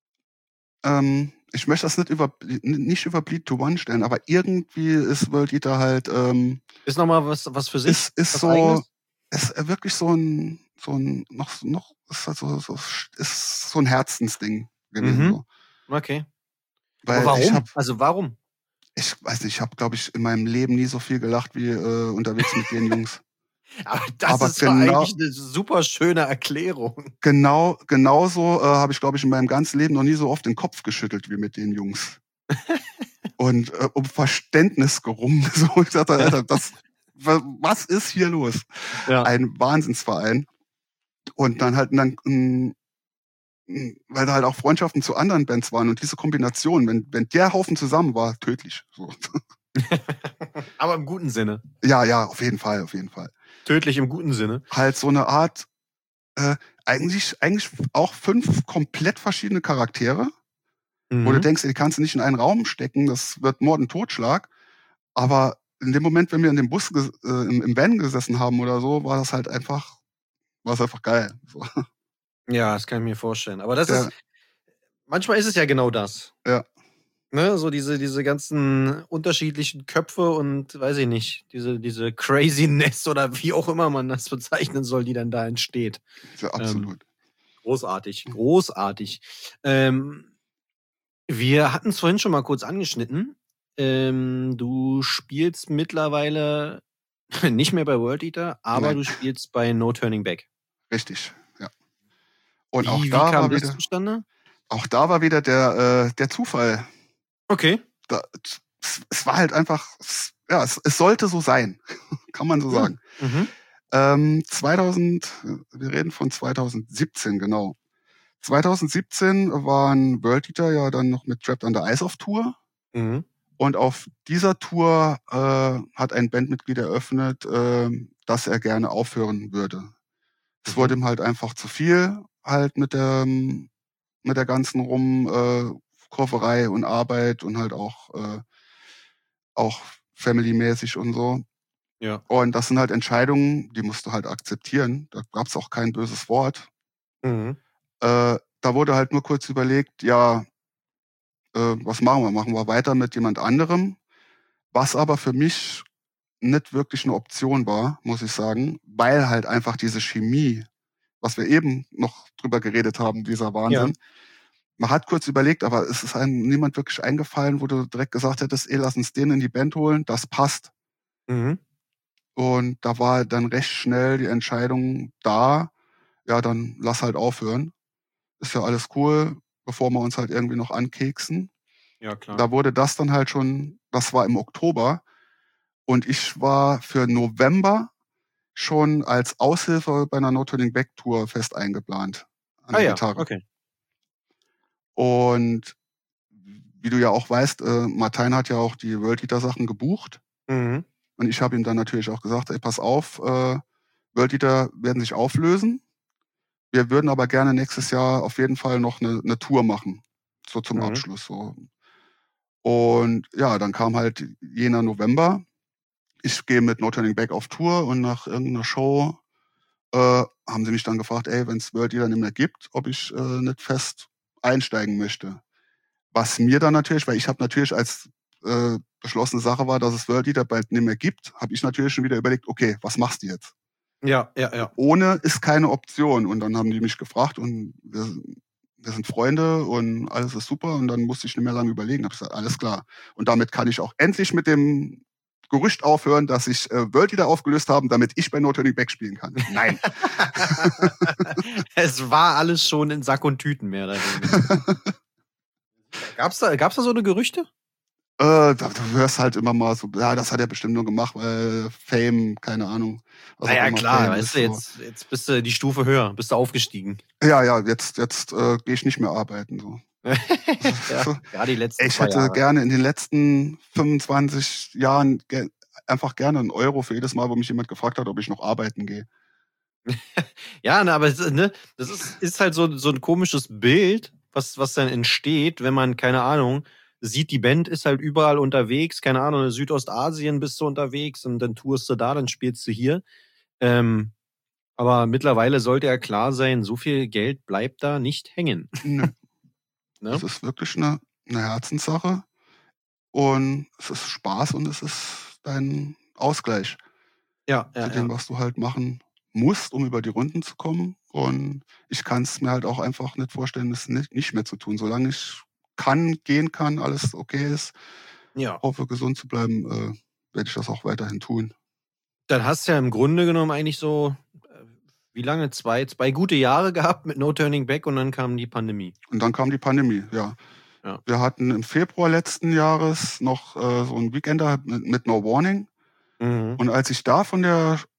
ich möchte das nicht über Bleed to One stellen, aber irgendwie ist World Eater halt, ist nochmal was für sich? Ist so, ist wirklich so ein noch ist halt ist so ein Herzensding gewesen. So. Okay. Weil aber warum? Warum? Ich weiß nicht, ich habe, glaube ich, in meinem Leben nie so viel gelacht wie unterwegs mit den Jungs. Aber ist eigentlich eine super schöne Erklärung. Genauso habe ich, glaube ich, in meinem ganzen Leben noch nie so oft den Kopf geschüttelt wie mit den Jungs. Und um Verständnis gerungen. So, ich dachte, Alter, was ist hier los? Ja. Ein Wahnsinnsverein. Und dann halt, weil da halt auch Freundschaften zu anderen Bands waren und diese Kombination, wenn der Haufen zusammen war, tödlich. So. Aber im guten Sinne. Ja, auf jeden Fall. Tödlich im guten Sinne. Halt so eine Art, eigentlich auch 5 komplett verschiedene Charaktere, wo du denkst, die kannst du nicht in einen Raum stecken, das wird Mord und Totschlag. Aber in dem Moment, wenn wir in dem Bus im Van gesessen haben oder so, war es einfach geil. So. Ja, das kann ich mir vorstellen. Aber manchmal ist es ja genau das. Ja. Ne, so diese ganzen unterschiedlichen Köpfe und weiß ich nicht, diese Craziness oder wie auch immer man das bezeichnen soll, die dann da entsteht. Ja, absolut. Großartig. Wir hatten es vorhin schon mal kurz angeschnitten. Du spielst mittlerweile nicht mehr bei World Eater, aber du spielst bei No Turning Back. Richtig, ja. Und wie kam das zustande? Auch da war wieder der Zufall. Okay. Es war halt einfach, es sollte so sein, kann man so sagen. wir reden von 2017, genau. 2017 waren World Eater ja dann noch mit Trapped Under Ice auf Tour. Und auf dieser Tour hat ein Bandmitglied eröffnet, dass er gerne aufhören würde. Es wurde ihm halt einfach zu viel, halt mit der ganzen Kurverei und Arbeit und halt auch family-mäßig und so. Ja. Und das sind halt Entscheidungen, die musst du halt akzeptieren. Da gab es auch kein böses Wort. Da wurde halt nur kurz überlegt, ja, was machen wir? Machen wir weiter mit jemand anderem? Was aber für mich nicht wirklich eine Option war, muss ich sagen, weil halt einfach diese Chemie, was wir eben noch drüber geredet haben, dieser Wahnsinn. Ja. Man hat kurz überlegt, aber es ist einem niemand wirklich eingefallen, wo du direkt gesagt hättest, lass uns den in die Band holen, das passt. Mhm. Und da war dann recht schnell die Entscheidung da, ja, dann lass halt aufhören. Ist ja alles cool, bevor wir uns halt irgendwie noch ankeksen. Ja, klar. Da wurde das dann halt schon, das war im Oktober. Und ich war für November schon als Aushilfe bei einer No Turning Back Tour fest eingeplant. An der Gitarre. Okay. Und wie du ja auch weißt, Martin hat ja auch die World Eater Sachen gebucht. Mhm. Und ich habe ihm dann natürlich auch gesagt, ey, pass auf, World Eater werden sich auflösen. Wir würden aber gerne nächstes Jahr auf jeden Fall noch eine Tour machen. So zum Abschluss. So. Und ja, dann kam halt jener November. Ich gehe mit No Turning Back auf Tour und nach irgendeiner Show haben sie mich dann gefragt, ey, wenn es World Eater nicht mehr gibt, ob ich nicht fest einsteigen möchte. Was mir dann natürlich, weil ich habe natürlich als beschlossene Sache war, dass es World Eater bald nicht mehr gibt, habe ich natürlich schon wieder überlegt, okay, was machst du jetzt? Ja. Ohne ist keine Option. Und dann haben die mich gefragt und wir sind Freunde und alles ist super. Und dann musste ich nicht mehr lange überlegen. Habe gesagt, alles klar. Und damit kann ich auch endlich mit dem Gerücht aufhören, dass ich World Eater aufgelöst haben, damit ich bei No Turning Back spielen kann. Nein. Es war alles schon in Sack und Tüten mehr oder weniger. Gab's da so eine Gerüchte? Du hörst halt immer mal so, ja, das hat er bestimmt nur gemacht, weil Fame, keine Ahnung. Ja, klar, weißt du, jetzt bist du die Stufe höher, bist du aufgestiegen. Ja, jetzt gehe ich nicht mehr arbeiten. So. Ja, die letzten ich hätte Jahre. Gerne in den letzten 25 Jahren einfach gerne einen Euro für jedes Mal, wo mich jemand gefragt hat, ob ich noch arbeiten gehe. Ja, aber das ist halt so ein komisches Bild, was dann entsteht, wenn man, keine Ahnung, sieht, die Band ist halt überall unterwegs, keine Ahnung, in Südostasien bist du unterwegs und dann tourst du da, dann spielst du hier. Aber mittlerweile sollte ja klar sein, so viel Geld bleibt da nicht hängen. Nö. Ne? Das ist wirklich eine Herzenssache und es ist Spaß und es ist dein Ausgleich zu dem, was du halt machen musst, um über die Runden zu kommen. Und ich kann es mir halt auch einfach nicht vorstellen, es nicht mehr zu tun. Solange ich gehen kann, alles okay ist, hoffe gesund zu bleiben, werde ich das auch weiterhin tun. Dann hast du ja im Grunde genommen eigentlich so, wie lange? Zwei gute Jahre gehabt mit No Turning Back und dann kam die Pandemie. Und dann kam die Pandemie, ja. Wir hatten im Februar letzten Jahres noch so ein Weekender mit No Warning. Mhm. Und als ich da von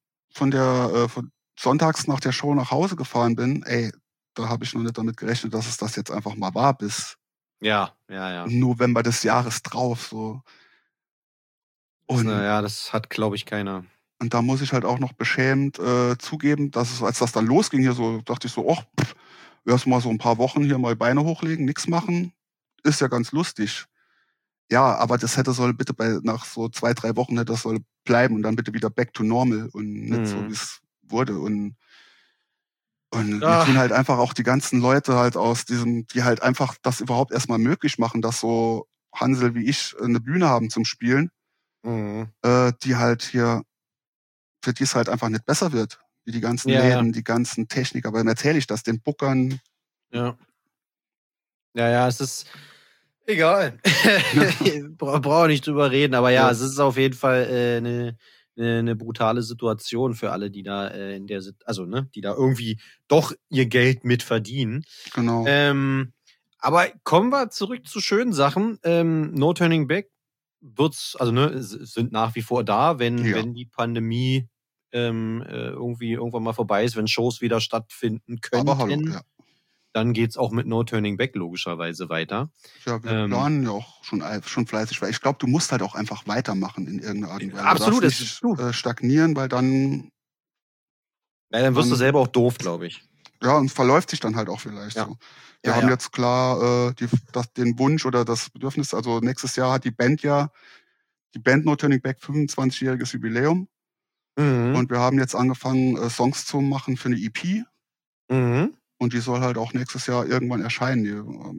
sonntags nach der Show nach Hause gefahren bin, da habe ich noch nicht damit gerechnet, dass es das jetzt einfach mal war bis November des Jahres drauf. So. Und das hat, glaube ich, keiner. Und da muss ich halt auch noch beschämt zugeben, dass es, als das dann losging hier so, dachte ich so, erst mal so ein paar Wochen hier mal Beine hochlegen, nichts machen, ist ja ganz lustig. Ja, aber das soll bitte nach so 2-3 Wochen das soll bleiben und dann bitte wieder back to normal und nicht so, wie es wurde. Und mir tun halt einfach auch die ganzen Leute halt aus diesem, die halt einfach das überhaupt erstmal möglich machen, dass so Hansel wie ich eine Bühne haben zum Spielen, die halt hier, für die es halt einfach nicht besser wird. Wie die ganzen Läden, die ganzen Technik. Aber dann erzähle ich das den Bookern. Ja, es ist egal. Brauche nicht drüber reden. Aber es ist auf jeden Fall eine brutale Situation für alle, die da die da irgendwie doch ihr Geld mit verdienen. Genau. Aber kommen wir zurück zu schönen Sachen. No Turning Back sind nach wie vor da, wenn die Pandemie irgendwann mal vorbei ist, wenn Shows wieder stattfinden können. Aber hallo, dann geht's auch mit No Turning Back logischerweise weiter. Ja, wir planen ja auch schon fleißig, weil ich glaube, du musst halt auch einfach weitermachen in irgendeiner Art und Weise. Absolut, du darfst nicht stagnieren, weil dann... Ja, dann wirst du selber auch doof, glaube ich. Ja, und verläuft sich dann halt auch vielleicht so. Wir haben jetzt klar den Wunsch oder das Bedürfnis, also nächstes Jahr hat die Band No Turning Back 25-jähriges Jubiläum. Mhm. Und wir haben jetzt angefangen, Songs zu machen für eine EP. Mhm. Und die soll halt auch nächstes Jahr irgendwann erscheinen. Die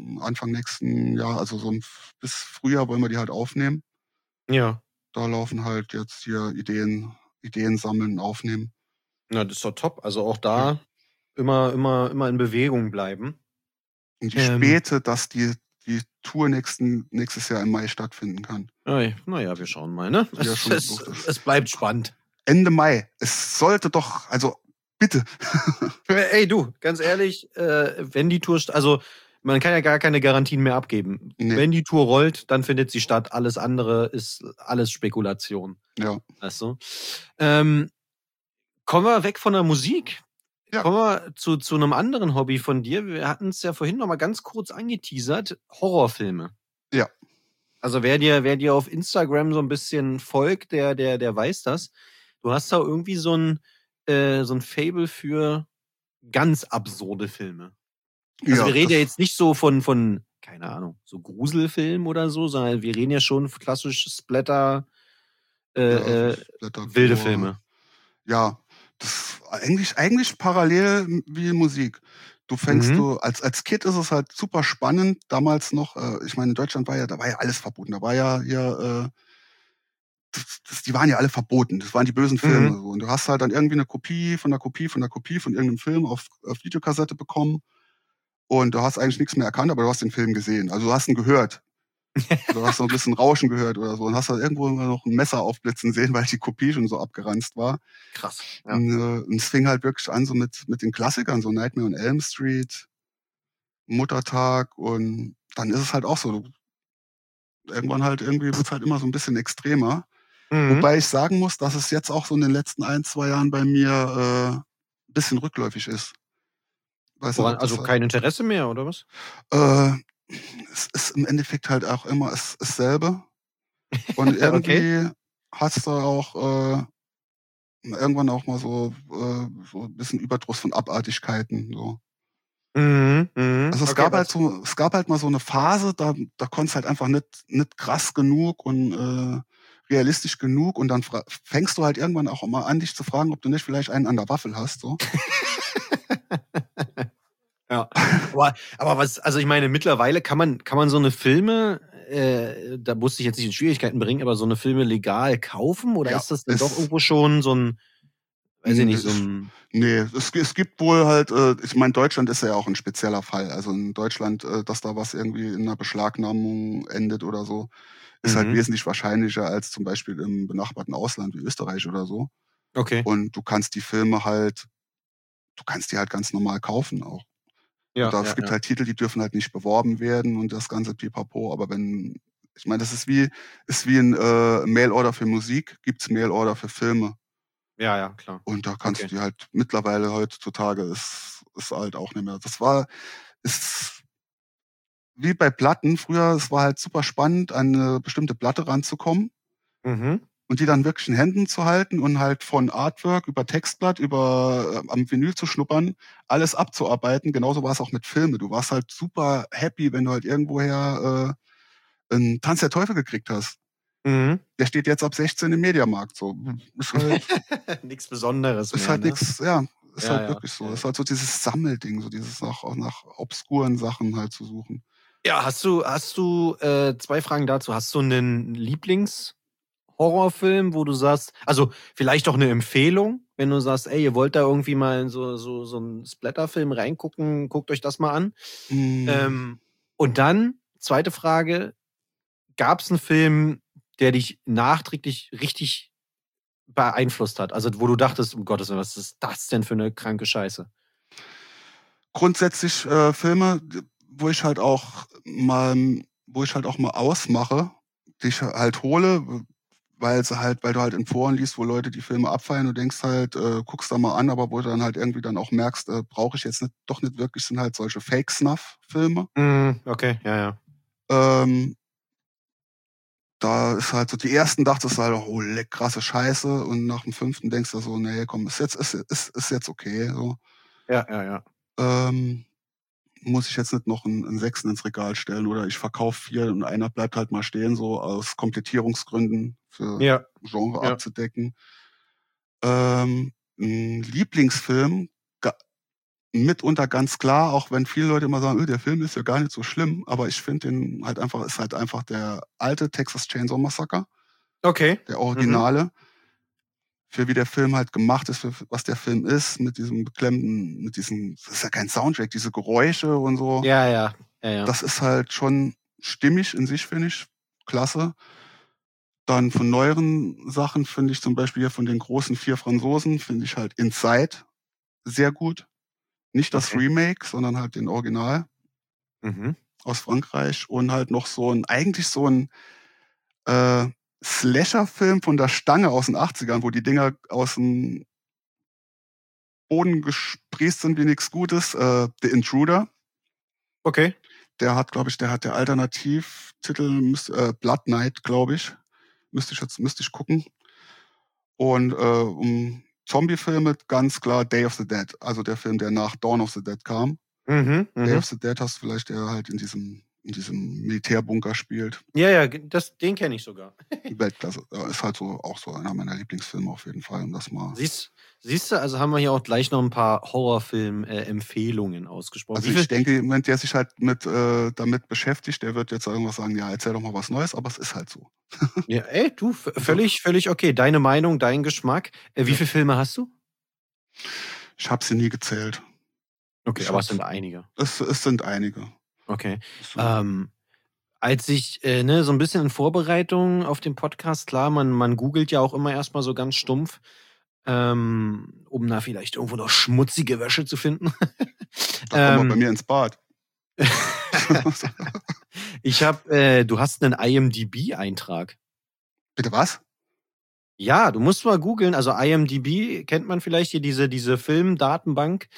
Anfang nächsten Jahr, also so bis Frühjahr wollen wir die halt aufnehmen. Ja. Da laufen halt jetzt hier Ideen sammeln, aufnehmen. Na, das ist doch top. Also auch da immer in Bewegung bleiben. Und ich späte, dass die Tour nächstes Jahr im Mai stattfinden kann. Naja, wir schauen mal, ne? Es bleibt spannend. Ende Mai. Es sollte doch, also bitte. Ey, du, ganz ehrlich, wenn die Tour, also man kann ja gar keine Garantien mehr abgeben. Nee. Wenn die Tour rollt, dann findet sie statt. Alles andere ist alles Spekulation. Ja. Weißt du? Kommen wir weg von der Musik. Ja. Kommen wir zu einem anderen Hobby von dir. Wir hatten es ja vorhin noch mal ganz kurz angeteasert. Horrorfilme. Ja. Also wer dir auf Instagram so ein bisschen folgt, der weiß das. Du hast da irgendwie so ein Faible für ganz absurde Filme. Also wir reden ja jetzt nicht so von, keine Ahnung, so Gruselfilm oder so, sondern wir reden ja schon klassisch Splatter, wilde Filme. Ja, das eigentlich parallel wie Musik. Du fängst als Kid ist es halt super spannend. Damals noch, ich meine, in Deutschland da war ja alles verboten. Da war ja hier, die waren ja alle verboten. Das waren die bösen Filme. So. Und du hast halt dann irgendwie eine Kopie von irgendeinem Film auf Videokassette bekommen. Und du hast eigentlich nichts mehr erkannt, aber du hast den Film gesehen. Also du hast ihn gehört. Du hast so ein bisschen Rauschen gehört oder so und hast halt irgendwo noch ein Messer aufblitzen sehen, weil die Kopie schon so abgeranzt war. Krass. Ja. Und es fing halt wirklich an so mit den Klassikern, so Nightmare on Elm Street, Muttertag, und dann ist es halt auch so, irgendwann halt irgendwie wird es halt immer so ein bisschen extremer. Wobei ich sagen muss, dass es jetzt auch so in den letzten 1-2 Jahren bei mir ein bisschen rückläufig ist. Also kein Interesse mehr, oder was? Es ist im Endeffekt halt auch immer dasselbe. Und irgendwie hast du auch irgendwann auch mal so ein bisschen Überdruss von Abartigkeiten. So. Also es gab halt mal so eine Phase, da konntest halt einfach nicht krass genug und realistisch genug, und dann fängst du halt irgendwann auch mal an, dich zu fragen, ob du nicht vielleicht einen an der Waffel hast. So. Ja, aber was, also ich meine, mittlerweile kann man so eine Filme, da musste ich jetzt nicht in Schwierigkeiten bringen, aber so eine Filme legal kaufen, oder ist das denn doch irgendwo schon so ein, weiß ich nicht, so ein... Nee, es gibt wohl halt, ich meine, Deutschland ist ja auch ein spezieller Fall. Also in Deutschland, dass da was irgendwie in einer Beschlagnahmung endet oder so, ist halt wesentlich wahrscheinlicher als zum Beispiel im benachbarten Ausland wie Österreich oder so. Okay. Und du kannst die Filme halt, ganz normal kaufen auch. Ja, es gibt halt Titel, die dürfen halt nicht beworben werden und das ganze Pipapo. Aber ich meine, das ist wie ein Mail-Order für Musik, gibt's Mail-Order für Filme. Ja, klar. Und da kannst du die halt mittlerweile heutzutage ist halt auch nicht mehr. Ist wie bei Platten früher, es war halt super spannend, an eine bestimmte Platte ranzukommen. Und die dann wirklich in Händen zu halten und halt von Artwork über Textblatt, über am Vinyl zu schnuppern, alles abzuarbeiten. Genauso war es auch mit Filmen. Du warst halt super happy, wenn du halt irgendwoher einen Tanz der Teufel gekriegt hast. Der steht jetzt ab 16 im Mediamarkt. So. Ist halt nichts Besonderes ist mehr, halt ne? nichts, ist halt wirklich so. Ist halt so dieses Sammelding, so dieses nach obskuren Sachen halt zu suchen. Ja, hast du 2 Fragen dazu. Hast du einen Horrorfilm, wo du sagst, also vielleicht auch eine Empfehlung, wenn du sagst, ey, ihr wollt da irgendwie mal in so einen Splatterfilm reingucken, guckt euch das mal an. Und dann, zweite Frage, gab es einen Film, der dich nachträglich richtig beeinflusst hat? Also wo du dachtest, um Gottes Willen, was ist das denn für eine kranke Scheiße? Grundsätzlich Filme, wo ich halt auch mal ausmache, die ich halt hole, weil du halt in Foren liest, wo Leute die Filme abfeiern und denkst halt, guckst da mal an, aber wo du dann halt irgendwie dann auch merkst, brauche ich jetzt doch nicht wirklich, sind halt solche Fake-Snuff-Filme. Okay, ja. Da ist halt so, die ersten dachtest du halt, oh, krasse Scheiße, und nach dem 5. denkst du so, nee, komm, ist jetzt okay. So. Ja. Muss ich jetzt nicht noch einen 6. ins Regal stellen oder ich verkaufe 4 und einer bleibt halt mal stehen, so aus Komplettierungsgründen für Genre abzudecken. Ein Lieblingsfilm mitunter ganz klar, auch wenn viele Leute immer sagen, der Film ist ja gar nicht so schlimm, aber ich finde den halt einfach, ist halt einfach der alte Texas Chainsaw Massacre. Okay. Der Originale. Für wie der Film halt gemacht ist, für was der Film ist, mit diesem beklemmenden, das ist ja kein Soundtrack, diese Geräusche und so. Ja. Das ist halt schon stimmig in sich, finde ich. Klasse. Dann von neueren Sachen finde ich zum Beispiel hier von den großen 4 Franzosen, finde ich halt Inside sehr gut. Nicht das Remake, sondern halt den Original aus Frankreich. Und halt noch eigentlich so ein Slasher-Film von der Stange aus den 80ern, wo die Dinger aus dem Boden gesprießt sind wie nichts Gutes. The Intruder. Okay. Der hat der Alternativtitel Blood Night, glaube ich. Müsste ich gucken. Und Zombie-Filme, ganz klar Day of the Dead. Also der Film, der nach Dawn of the Dead kam. Day of the Dead hast du vielleicht, der halt in diesem Militärbunker spielt. Ja, den kenne ich sogar. Weltklasse. Ist halt auch so einer meiner Lieblingsfilme auf jeden Fall. Um das mal. Siehst du, also haben wir hier auch gleich noch ein paar Horrorfilm-Empfehlungen ausgesprochen. Also ich denke, jemand, der sich halt damit beschäftigt, der wird jetzt irgendwas sagen, ja, erzähl doch mal was Neues, aber es ist halt so. Ja, du, völlig okay. Deine Meinung, dein Geschmack. Wie viele Filme hast du? Ich habe sie nie gezählt. Okay, aber es sind einige. Es sind einige. Okay. Als ich so ein bisschen in Vorbereitung auf den Podcast, klar, man googelt ja auch immer erstmal so ganz stumpf, um da vielleicht irgendwo noch schmutzige Wäsche zu finden. Da kommen wir bei mir ins Bad. Du hast einen IMDb-Eintrag. Bitte was? Ja, du musst mal googeln. Also IMDb kennt man vielleicht hier, diese Filmdatenbank.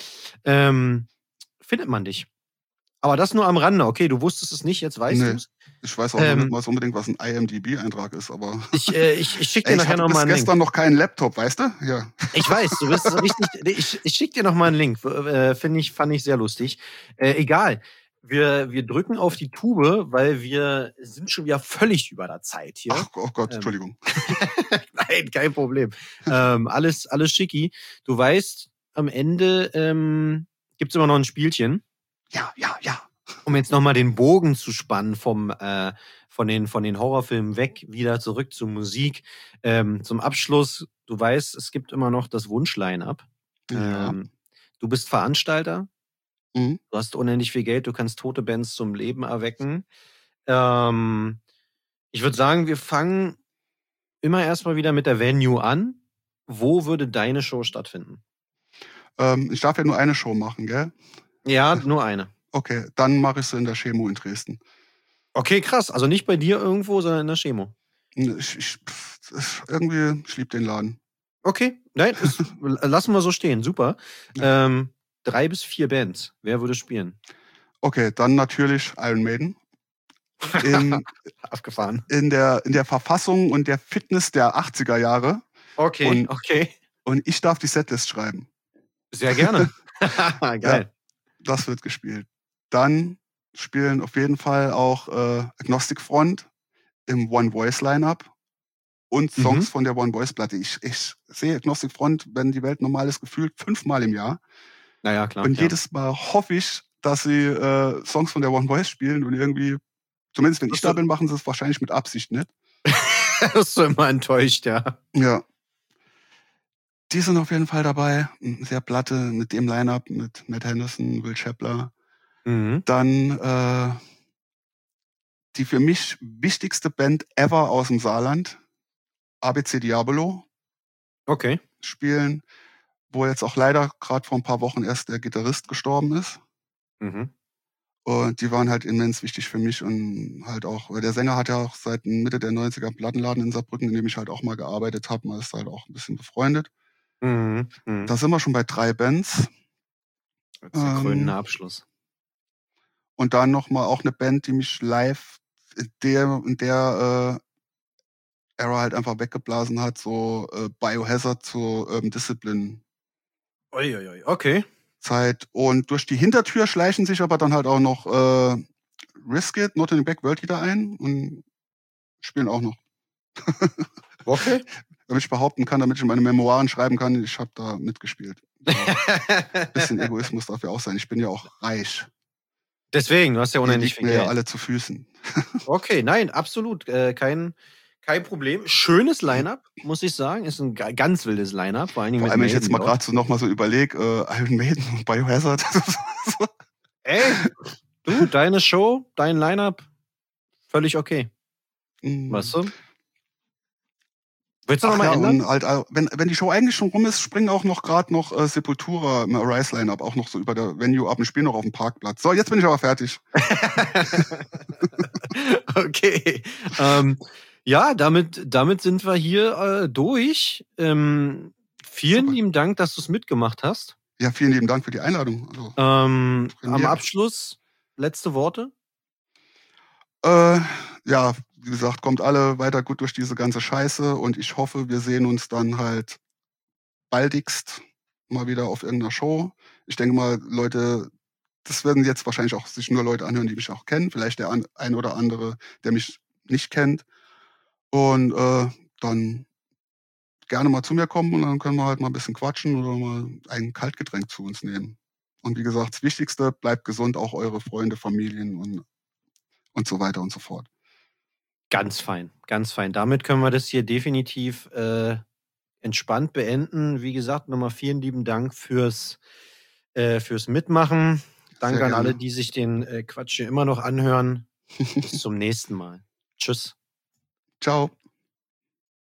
Findet man dich. Aber das nur am Rande. Okay, du wusstest es nicht, jetzt weißt du es. Ich weiß auch noch nicht mal unbedingt, was ein IMDb-Eintrag ist, aber. Ich schicke dir nachher nochmal einen Link. Ich gestern noch keinen Laptop, weißt du? Ja. Ich weiß, du bist richtig. Ich schicke dir nochmal einen Link. Fand ich sehr lustig. Egal. Wir drücken auf die Tube, weil wir sind schon wieder völlig über der Zeit hier. Ach, oh Gott, Entschuldigung. Nein, kein Problem. Alles schicki. Du weißt, am Ende gibt's immer noch ein Spielchen. Ja. Um jetzt nochmal den Bogen zu spannen von den Horrorfilmen weg, wieder zurück zur Musik. Zum Abschluss, du weißt, es gibt immer noch das Wunsch-Line-Up. Ja. Du bist Veranstalter. Du hast unendlich viel Geld, du kannst tote Bands zum Leben erwecken. Ich würde sagen, wir fangen immer erstmal wieder mit der Venue an. Wo würde deine Show stattfinden? Ich darf ja nur eine Show machen, gell? Ja, nur eine. Okay, dann mache ich sie in der Chemo in Dresden. Okay, krass. Also nicht bei dir irgendwo, sondern in der Chemo. Ich liebe den Laden. Okay, nein, lassen wir so stehen. Super. Ja. 3 bis 4 Bands. Wer würde spielen? Okay, dann natürlich Iron Maiden. Abgefahren. In der Verfassung und der Fitness der 80er Jahre. Okay. Und ich darf die Setlist schreiben. Sehr gerne. Geil. Ja, das wird gespielt. Dann spielen auf jeden Fall auch Agnostic Front im One Voice Lineup und Songs von der One Voice Platte. Ich sehe Agnostic Front, wenn die Welt normal ist, gefühlt 5-mal im Jahr. Naja, klar. Und jedes Mal hoffe ich, dass sie Songs von der One Voice spielen und irgendwie, zumindest wenn ich da bin, machen sie es wahrscheinlich mit Absicht nicht. Bist du immer enttäuscht, ja. Ja. Die sind auf jeden Fall dabei. Sehr Platte mit dem Line-Up, mit Matt Henderson, Will Chapler. Dann die für mich wichtigste Band ever aus dem Saarland, ABC Diabolo. Okay. Spielen, wo jetzt auch leider gerade vor ein paar Wochen erst der Gitarrist gestorben ist. Und die waren halt immens wichtig für mich und halt auch, weil der Sänger hat ja auch seit Mitte der 90er einen Plattenladen in Saarbrücken, in dem ich halt auch mal gearbeitet habe. Man ist halt auch ein bisschen befreundet. Da sind wir schon bei 3 Bands. Das ist ein krönender Abschluss. Und dann nochmal auch eine Band, die mich live in der Era halt einfach weggeblasen hat, so Biohazard zur Discipline. Uiuiui, okay. Zeit. Und durch die Hintertür schleichen sich aber dann halt auch noch Risk It, Not in the Back World Leader ein und spielen auch noch. Okay. Damit ich behaupten kann, damit ich meine Memoiren schreiben kann, ich habe da mitgespielt. Ein bisschen Egoismus darf ja auch sein. Ich bin ja auch reich. Deswegen, du hast ja Die unendlich liegt viel mir ja Geld. alle zu Füßen. Okay, nein, absolut. Kein Problem. Schönes Line-Up, muss ich sagen. Ist ein ganz wildes Line-Up. Vor allen Dingen Vor mit allem, wenn ich jetzt Maiden mal gerade so nochmal so überlege, Iron Maiden und Biohazard. Ey, du, deine Show, dein Line-Up, völlig okay. Weißt du? Willst du nochmal ändern? Und halt, wenn die Show eigentlich schon rum ist, springen auch noch gerade noch Sepultura im Arise Line-Up auch noch so über der Venue ab und spielen noch auf dem Parkplatz. So, jetzt bin ich aber fertig. Okay. Ja, damit sind wir hier durch. Vielen Super. lieben Dank, dass du es mitgemacht hast. Ja, vielen lieben Dank für die Einladung. Also, am Abschluss, letzte Worte? Ja, wie gesagt, kommt alle weiter gut durch diese ganze Scheiße und ich hoffe, wir sehen uns dann halt baldigst mal wieder auf irgendeiner Show. Ich denke mal, Leute, das werden jetzt wahrscheinlich auch sich nur Leute anhören, die mich auch kennen. Vielleicht der ein oder andere, der mich nicht kennt. Und dann gerne mal zu mir kommen und dann können wir halt mal ein bisschen quatschen oder mal ein Kaltgetränk zu uns nehmen. Und wie gesagt, das Wichtigste, bleibt gesund, auch eure Freunde, Familien und so weiter und so fort. Ganz fein, ganz fein. Damit können wir das hier definitiv entspannt beenden. Wie gesagt, nochmal vielen lieben Dank fürs Mitmachen. Danke an alle, die sich den Quatsch hier immer noch anhören. Bis zum nächsten Mal. Tschüss. Ciao.